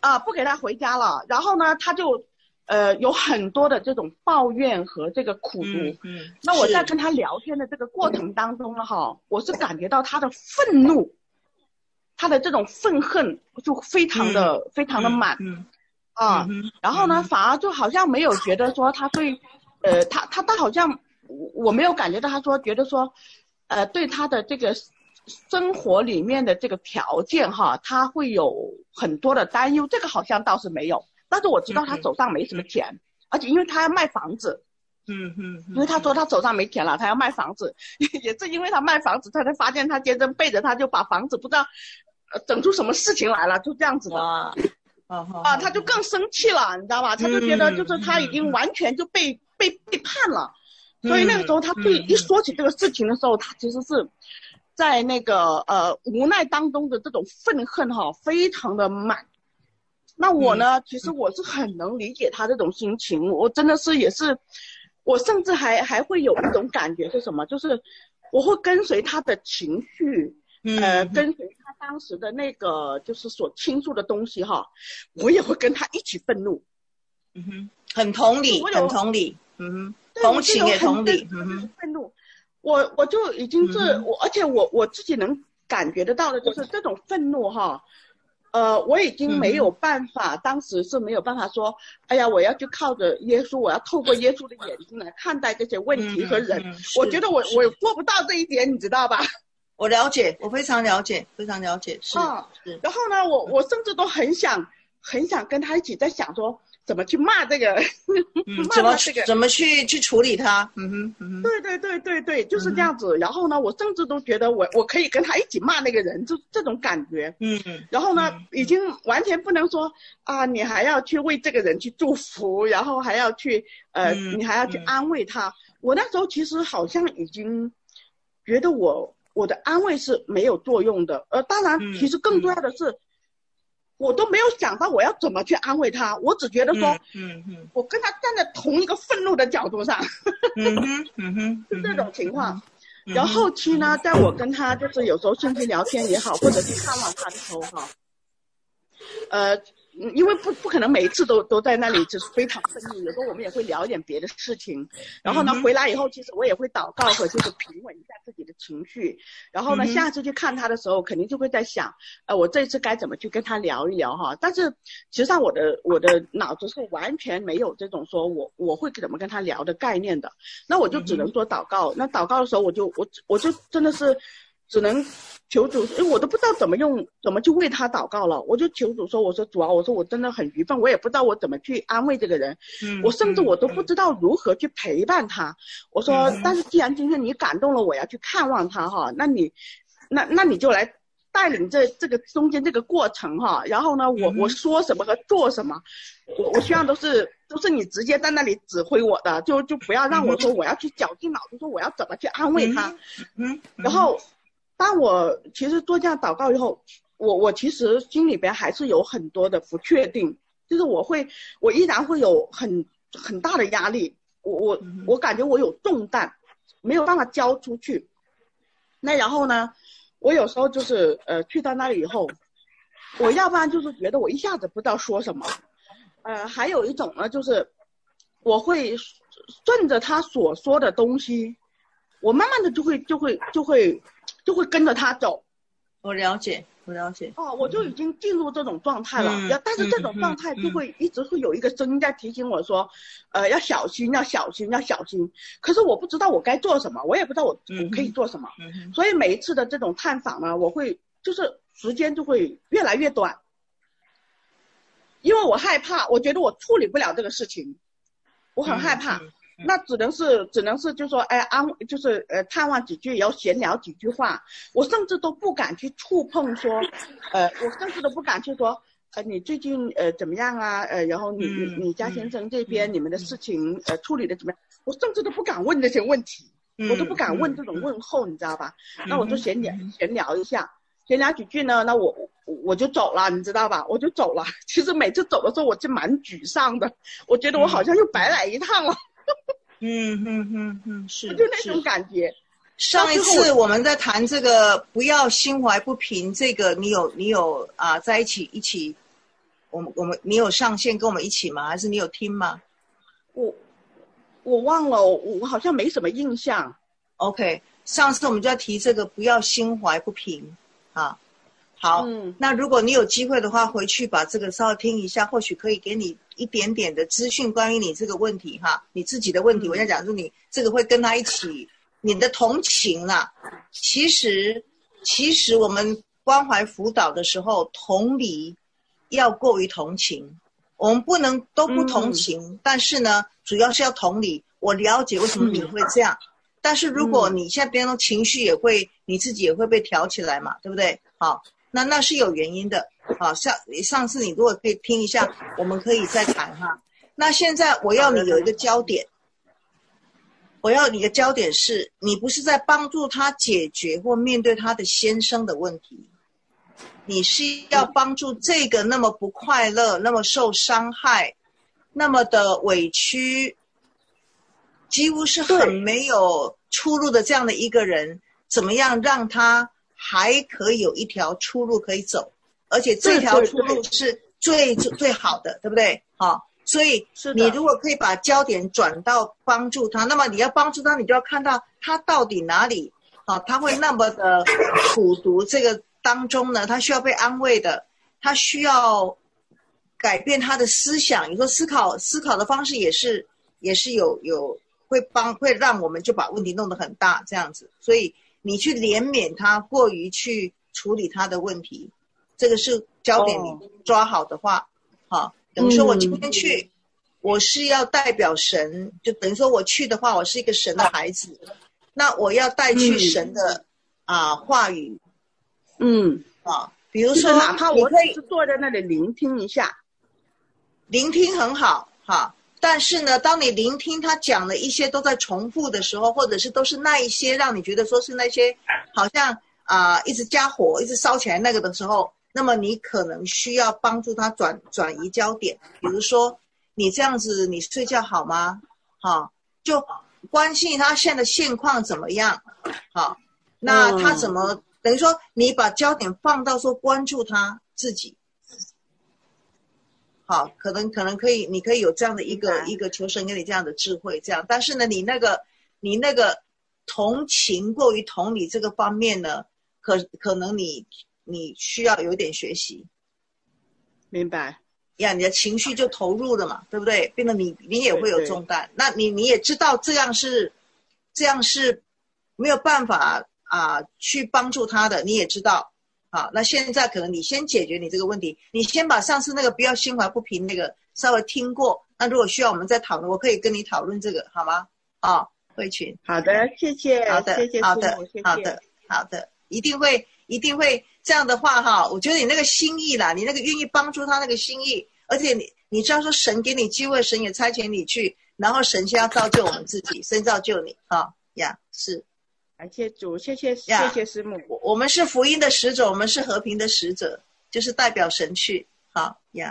啊，不给他回家了。然后呢，他就呃有很多的这种抱怨和这个苦读。 嗯嗯。 那我在跟他聊天的这个过程当中呢，哈，我是感觉到他的愤怒，他的这种愤恨就非常的、嗯、非常的满。嗯。啊、嗯，然后呢、嗯，反而就好像没有觉得说他对，呃，他他他好像我没有感觉到他说觉得说，呃，对他的这个生活里面的这个条件哈，他会有很多的担忧，这个好像倒是没有。但是我知道他手上没什么钱，嗯、而且因为他要卖房子， 嗯嗯， 因为他说他手上没钱了，他要卖房子，也是因为他卖房子，他才发现他先生背着他就把房子不知道，呃，整出什么事情来了，就这样子的。 啊啊，他就更生气了，你知道吧？他就觉得就是他已经完全就被、嗯、被背叛了，嗯、所以那个时候他对、嗯、一说起这个事情的时候，他其实是在那个呃无奈当中的这种愤恨哈，非常的满。那我呢，嗯、其实我是很能理解他这种心情，我真的是也是，我甚至还还会有一种感觉是什么，就是我会跟随他的情绪。呃，跟随他当时的那个就是所倾诉的东西哈，我也会跟他一起愤怒， 嗯哼，很同理，很同理，嗯哼，同情也同理，嗯哼， 愤怒，我我就已经是、嗯、我，而且我我自己能感觉得到的就是这种愤怒哈，呃，我已经没有办法、嗯，当时是没有办法说，哎呀，我要去靠着耶稣，我要透过耶稣的眼睛来看待这些问题和人，嗯嗯、我觉得我我做不到这一点，你知道吧？ 我了解，我非常了解，非常了解，是。 啊、是然后呢，我我甚至都很想很想跟他一起在想说，怎么去骂这个， 嗯、骂他这个，怎么去去处理他，嗯哼，嗯哼。 对对对对对，就是这样子。嗯、然后呢，我甚至都觉得我我可以跟他一起骂那个人，就这种感觉。 嗯。 然后呢，嗯、已经完全不能说啊，你还要去为这个人去祝福，然后还要去呃，嗯、你还要去安慰他。嗯、我那时候其实好像已经觉得我。我的安慰是没有作用的，呃，当然，其实更重要的是，嗯、我都没有想到我要怎么去安慰他，我只觉得说， 嗯嗯， 我跟他站在同一个愤怒的角度上， 嗯哼嗯哼， 是这种情况。嗯、然后后期呢，在我跟他就是有时候信息聊天也好，或者去看望他的时候哈，呃。因为不不可能每一次都都在那里就是非常愤怒，有时候我们也会聊一点别的事情，然后呢、嗯、回来以后，其实我也会祷告和就是平稳一下自己的情绪，然后呢、嗯、下次去看他的时候，肯定就会在想，呃，我这一次该怎么去跟他聊一聊哈。但是其实上我的我的脑子是完全没有这种说我我会怎么跟他聊的概念的，那我就只能做祷告。嗯、那祷告的时候，我就我我就真的是只能。求主，因为我都不知道怎么用，怎么去为他祷告了。我就求主说，我说主啊，我说我真的很愚笨，我也不知道我怎么去安慰这个人。嗯，我甚至我都不知道如何去陪伴他。嗯、我说，嗯、但是既然今天你感动了，我要去看望他哈，那你，那那你就来带领这这个中间这个过程哈。然后呢，我、嗯、我说什么和做什么，我我希望都是都是你直接在那里指挥我的，就就不要让我说我要去绞尽脑汁说我要怎么去安慰他。 嗯，嗯然后。当我其实做这样祷告以后，我我其实心里边还是有很多的不确定，就是我会我依然会有很很大的压力，我我我感觉我有重担，没有办法交出去。那然后呢，我有时候就是呃去到那里以后，我要不然就是觉得我一下子不知道说什么，呃还有一种呢就是我会顺着他所说的东西，我慢慢的就会就会就会。就会跟着他走， 我了解，我了解。 哦，我就已经进入这种状态了。嗯、但是这种状态就会、嗯、一直会有一个声音在提醒我说，嗯、呃，要小心，要小心，要小心。可是我不知道我该做什么，我也不知道我、嗯、我可以做什么。嗯、所以每一次的这种探访呢，我会就是时间就会越来越短，因为我害怕，我觉得我处理不了这个事情，我很害怕。嗯那只能是，只能是就说，哎，安，就是呃，探望几句，然后闲聊几句话。我甚至都不敢去触碰说，呃，我甚至都不敢去说，呃，你最近呃怎么样啊？呃，然后你你你家先生这边、嗯、你们的事情呃处理的怎么样？我甚至都不敢问这些问题，嗯、我都不敢问这种问候，嗯、你知道吧？嗯、那我就闲聊闲聊一下，闲聊几句呢，那我我就走了，你知道吧？我就走了。其实每次走的时候，我就蛮沮丧的，我觉得我好像又白来一趟了。 嗯嗯嗯嗯，是， 就那种感觉。 上一次我们在谈这个不要心怀不平，这个你有你有啊在一起一起， 我们我们你有上线跟我们一起吗？还是你有听吗？ 我我忘了，我我好像没什么印象。 OK， 上次我们就要提这个，不要心怀不平啊。好，嗯，那如果你有机会的话，回去把这个稍微听一下，或许可以给你一点点的资讯，关于你这个问题哈，你自己的问题。我想讲说你这个会跟他一起，你的同情啦。其实，其实我们关怀辅导的时候，同理要过于同情。我们不能都不同情，嗯、但是呢，主要是要同理。我了解为什么你会这样，嗯、但是如果你现在别人情绪也会，你自己也会被挑起来嘛，对不对？好。那那是有原因的，好，上上次你如果可以听一下，我们可以再谈哈。那现在我要你有一个焦点，我要你的焦点是，你不是在帮助他解决或面对他的先生的问题，你是要帮助这个那么不快乐、那么受伤害、那么的委屈，几乎是很没有出路的这样的一个人，怎么样让他还可以有一条出路可以走，而且这条出路是最最最好的，对不对？好，所以你如果可以把焦点转到帮助他，那么你要帮助他，你就要看到他到底哪里好，他会那么的苦读这个当中呢，他需要被安慰的，他需要改变他的思想。你说思考思考的方式也是也是有有会帮会让我们就把问题弄得很大这样子，所以你去怜悯他，过于去处理他的问题，这个是焦点你抓好的话，好、哦，等于说我今天去、嗯，我是要代表神，就等于说我去的话，我是一个神的孩子，那我要带去神的、嗯、啊话语， 嗯啊，比如说哪怕我只是坐在那里聆听一下， 聆听很好，哈。但是呢，当你聆听他讲的一些都在重复的时候，或者是都是那一些让你觉得说是那些好像啊、呃、一直加火一直烧起来那个的时候，那么你可能需要帮助他转转移焦点。比如说你这样子，你睡觉好吗？好，就关心他现在的现况怎么样。好，那他怎么、嗯、等于说你把焦点放到说关注他自己。好，可能可能可以，你可以有这样的一个一个求神给你这样的智慧，这样。但是呢，你那个你那个同情过于同理这个方面呢，可可能你你需要有点学习。 明白呀，你的情绪就投入了嘛，对不对？变得你你也会有重担。那你你也知道这样是这样是没有办法啊去帮助他的，你也知道。好，那现在可能你先解决你这个问题，你先把上次那个不要心怀不平那个稍微听过，那如果需要我们再讨论，我可以跟你讨论这个，好吗？啊、哦，慧群， 好的，谢谢， 好的， 谢谢好的， 谢谢好的，好的，一定会，一定会这样的话哈，我觉得你那个心意啦，你那个愿意帮助他那个心意，而且你你知道说神给你机会，神也差遣你去，然后神先要造就我们自己，神造就你啊呀，是。 感谢主，谢谢谢谢师母。 我们是福音的使者，我们是和平的使者，就是代表神去。好呀。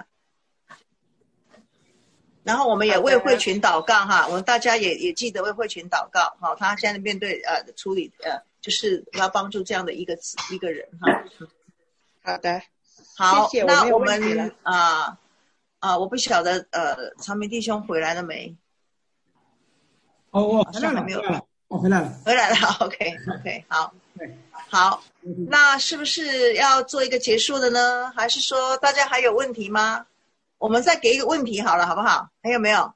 然后我们也为慧群祷告哈，我们大家也也记得为慧群祷告。好，他现在面对呃处理呃，就是要帮助这样的一个一个人哈。 好的， 好， 谢谢那我们啊啊、呃，我不晓得呃，长明弟兄回来了没？ 哦哦， 好像没有。 我、哦、回来了， 回来了 ，OK OK， 好，好，那是不是要做一个结束的呢？还是说大家还有问题吗？我们再给一个问题好了，好不好？还有没有？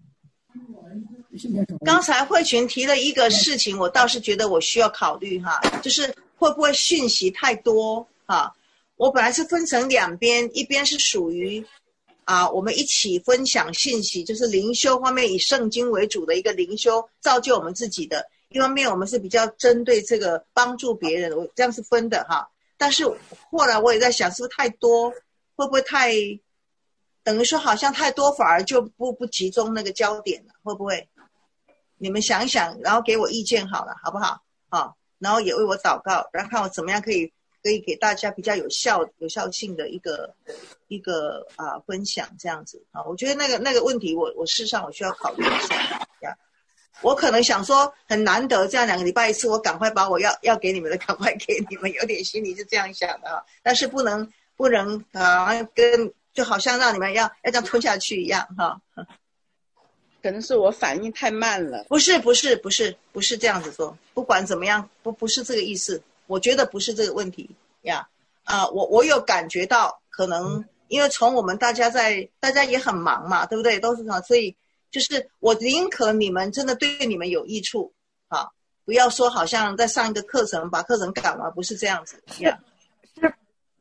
刚才慧群提了一个事情，我倒是觉得我需要考虑哈，就是会不会讯息太多哈？我本来是分成两边，一边是属于啊，我们一起分享信息，就是灵修方面以圣经为主的一个灵修，造就我们自己的。一方面我们是比较针对这个帮助别人，我这样是分的哈。但是后来我也在想，是不是太多，会不会太等于说好像太多，反而就不不集中那个焦点了，会不会？你们想一想，然后给我意见好了，好不好？好，然后也为我祷告，然后看我怎么样可以可以给大家比较有效有效性的一个一个啊、呃、分享这样子啊，我觉得那个那个问题我我事实上我需要考虑一下呀。我可能想说很难得这样两个礼拜一次，我赶快把我要要给你们的赶快给你们，有点心里是这样想的啊，但是不能不能啊跟就好像让你们要要这样吞下去一样哈。 可能是我反应太慢了。 不是不是不是不是这样子说，不管怎么样，不不是这个意思。我觉得不是这个问题呀。啊、呃，我我有感觉到，可能因为从我们大家在，大家也很忙嘛，对不对？都是这样，所以就是我宁可你们真的对你们有益处啊，不要说好像在上一个课程把课程赶完，不是这样子呀。 是。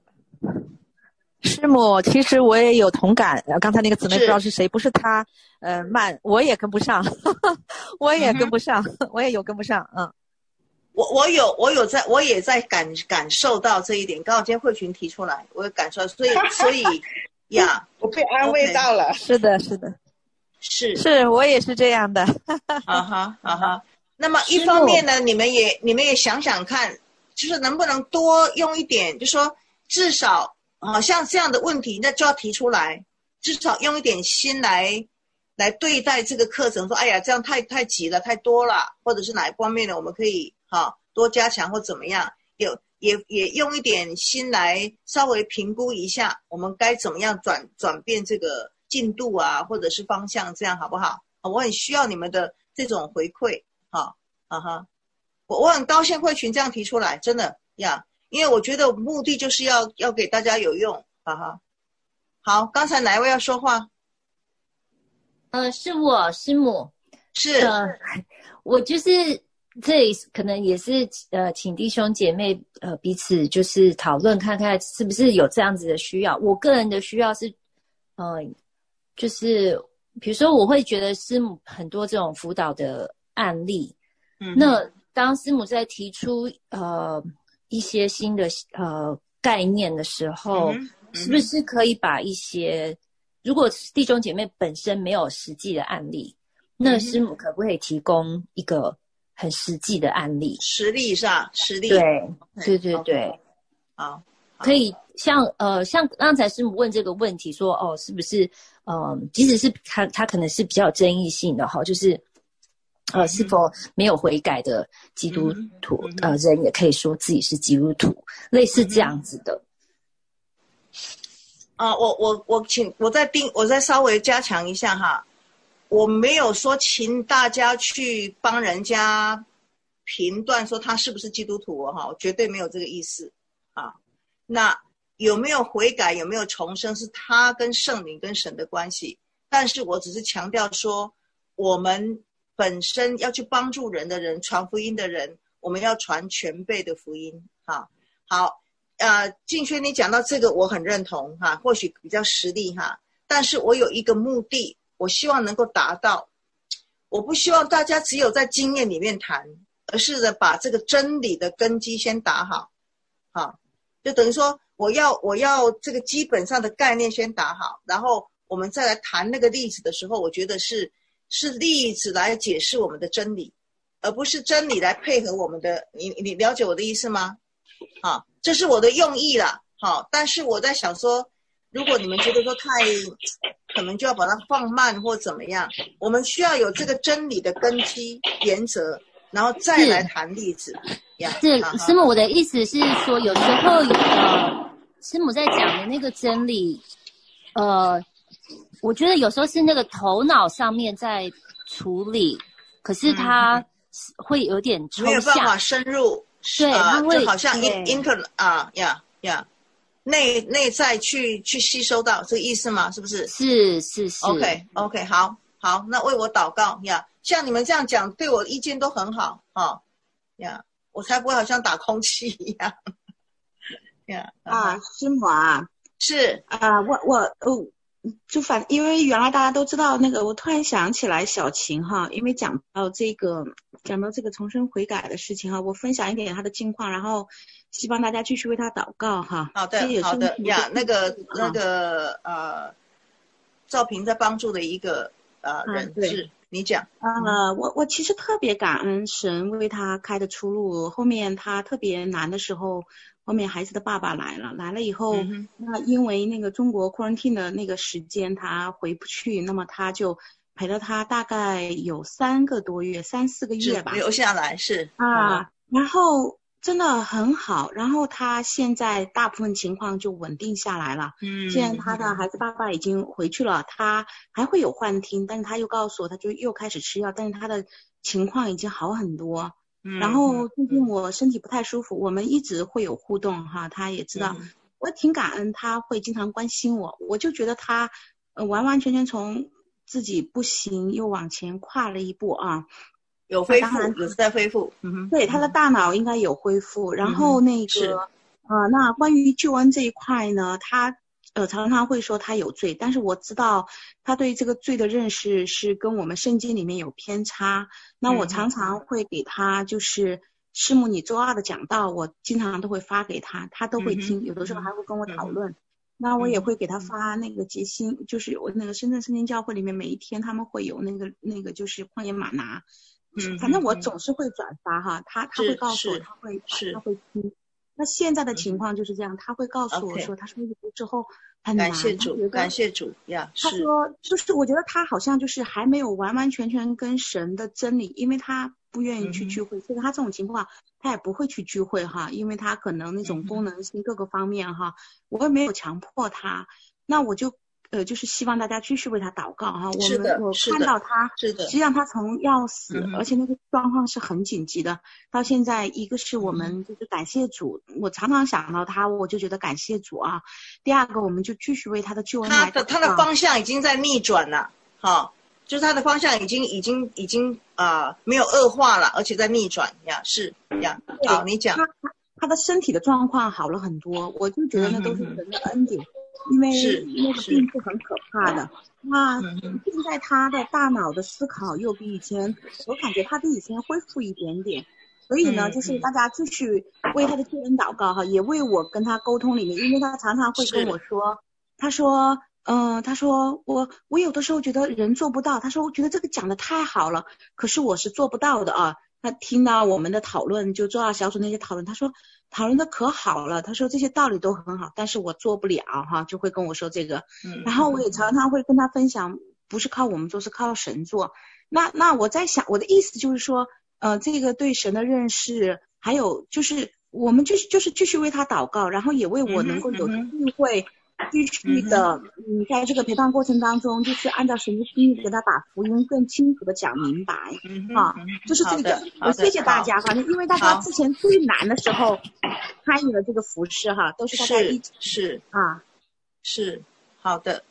师母，其实我也有同感。刚才那个姊妹不知道是谁，不是他，呃，慢，我也跟不上，呵呵我也跟不上，嗯、我也有跟不上，嗯。 我我有我有在，我也在感感受到这一点。刚好今天慧群提出来，我有感受到，所以所以呀， 我被安慰到了。 Okay. 是的，是的， 是是，我也是这样的。 啊哈啊哈。那么一方面呢，你们也你们也想想看，就是能不能多用一点，就说至少。啊，像这样的问题，那就要提出来，至少用一点心来来对待这个课程。说，哎呀，这样太太急了，太多了，或者是哪一方面呢？我们可以哈、啊、多加强或怎么样？有也也用一点心来稍微评估一下，我们该怎么样转转变这个进度啊，或者是方向，这样好不好？我很需要你们的这种回馈，哈啊哈，我我很高兴慧群这样提出来，真的呀。因为我觉得目的就是要要给大家有用，哈哈。好，刚才哪一位要说话？ 呃，是我师母， 是， 呃，我就是这里可能也是呃，请弟兄姐妹呃彼此就是讨论看看是不是有这样子的需要。我个人的需要是，呃，就是比如说我会觉得师母很多这种辅导的案例，嗯，那当师母在提出呃。一些新的呃概念的时候、嗯嗯、是不是可以把一些如果弟兄姐妹本身没有实际的案例、嗯、那师母可不可以提供一个很实际的案例， 实例是吧？实例， 对对对对， 好， 可以像呃像刚才师母问这个问题说哦是不是呃即使是他他可能是比较有争议性的哈，就是呃，是否没有悔改的基督徒、嗯、呃人也可以说自己是基督徒，类似这样子的。 啊、呃，我我我请我再定，我再稍微加强一下哈。我没有说请大家去帮人家评断说他是不是基督徒哦，哈，我绝对没有这个意思啊。那有没有悔改，有没有重生，是他跟圣灵跟神的关系。但是我只是强调说，我们本身要去帮助人的人，传福音的人，我们要传全备的福音。哈，好，呃，敬轩你讲到这个，我很认同哈，或许比较实力哈，但是我有一个目的，我希望能够达到，我不希望大家只有在经验里面谈，而是的把这个真理的根基先打好，哈，就等于说我要我要这个基本上的概念先打好，然后我们再来谈那个例子的时候，我觉得是。是例子来解释我们的真理，而不是真理来配合我们的。你你了解我的意思吗？好，这是我的用意啦。好，但是我在想说，如果你们觉得说太，可能就要把它放慢或怎么样。我们需要有这个真理的根基原则，然后再来谈例子。 是师母，我的意思是说，有时候呃，师母在讲的那个真理，呃。我觉得有时候是那个头脑上面在处理，可是他会有点抽象， 没有办法深入， 对，他会、 呃、就好像 inter 啊呀呀，内内在去去吸收到这个意思吗？是不是？ 是是是。 OK OK， 好好，那为我祷告呀。像你们这样讲，对我意见都很好啊呀，我才不会好像打空气一样呀。 啊，师母啊， 是啊，我我哦。就反，因为原来大家都知道那个，我突然想起来小琴哈，因为讲到这个讲到这个重生悔改的事情哈，我分享一点他的近况，然后希望大家继续为他祷告哈。 好的，好的呀，那个那个呃，赵平在帮助的一个呃人、嗯、是你讲。 呃，我我其实特别感恩神为他开的出路，后面他特别难的时候。后面孩子的爸爸来了，来了以后，嗯、那因为那个中国 quarantine 的那个时间他回不去，那么他就陪了他大概有三个多月，三四个月吧， 留下来是啊。然后真的很好，然后他现在大部分情况就稳定下来了。嗯，现在他的孩子爸爸已经回去了，他还会有幻听，但是他又告诉我，他就又开始吃药，但是他的情况已经好很多。嗯，然后最近我身体不太舒服，我们一直会有互动哈，他也知道，嗯、我挺感恩他会经常关心我，我就觉得他呃完完全全从自己不行又往前跨了一步啊。 有恢复，有在恢复。嗯哼， 对，他的大脑应该有恢复。然后那个，呃，那关于救恩这一块呢，他呃常常会说他有罪，但是我知道他对这个罪的认识是跟我们圣经里面有偏差。那我常常会给他就是师母你周二的讲道，我经常都会发给他，他都会听，有的时候还会跟我讨论。那我也会给他发那个节心，就是我那个深圳圣经教会里面每一天他们会有那个那个就是旷野吗哪。嗯，反正我总是会转发哈，他他会告诉我，他会他会听。那现在的情况就是这样，他会告诉我说，他说有的时候很难。 感谢主，感谢主呀。 他说就是我觉得他好像就是还没有完完全全跟神的真理，因为他不愿意去聚会，所以他这种情况他也不会去聚会哈，因为他可能那种功能性各个方面哈，我也没有强迫他，那我就。呃，就是希望大家继续为他祷告哈。我们我看到他， 是的， 实际上他从要死，嗯、而且那个状况是很紧急的。到现在，一个是我们就是感谢主，嗯、我常常想到他，我就觉得感谢主啊。第二个，我们就继续为他的救恩来祷告。 他的他的方向已经在逆转了，哈、哦，就是他的方向已经已经已经啊、呃、没有恶化了，而且在逆转呀，是呀。好，你讲。 他他的身体的状况好了很多，我就觉得那都是神的恩典。嗯因为那个病是很可怕的，那现在他的大脑的思考又比以前，我感觉他比以前恢复一点点，所以呢，就是大家继续为他的救恩祷告哈，也为我跟他沟通里面，因为他常常会跟我说，他说，嗯、呃，他说我我有的时候觉得人做不到，他说我觉得这个讲的太好了，可是我是做不到的啊。他听到我们的讨论，就周二小组那些讨论，他说讨论的可好了，他说这些道理都很好，但是我做不了哈，就会跟我说这个。嗯、然后我也常常会跟他分享，不是靠我们做，是靠神做。那那我在想，我的意思就是说，呃，这个对神的认识，还有就是我们就是就是继续为他祷告，然后也为我能够有机会。继续的，嗯，在这个陪伴过程当中，就是按照神的心意给他把福音更清楚的讲明白，嗯、啊，就是这个。我谢谢大家，反正因为大家之前最难的时候参与了这个服饰哈，都是大家一起是啊， 是好的。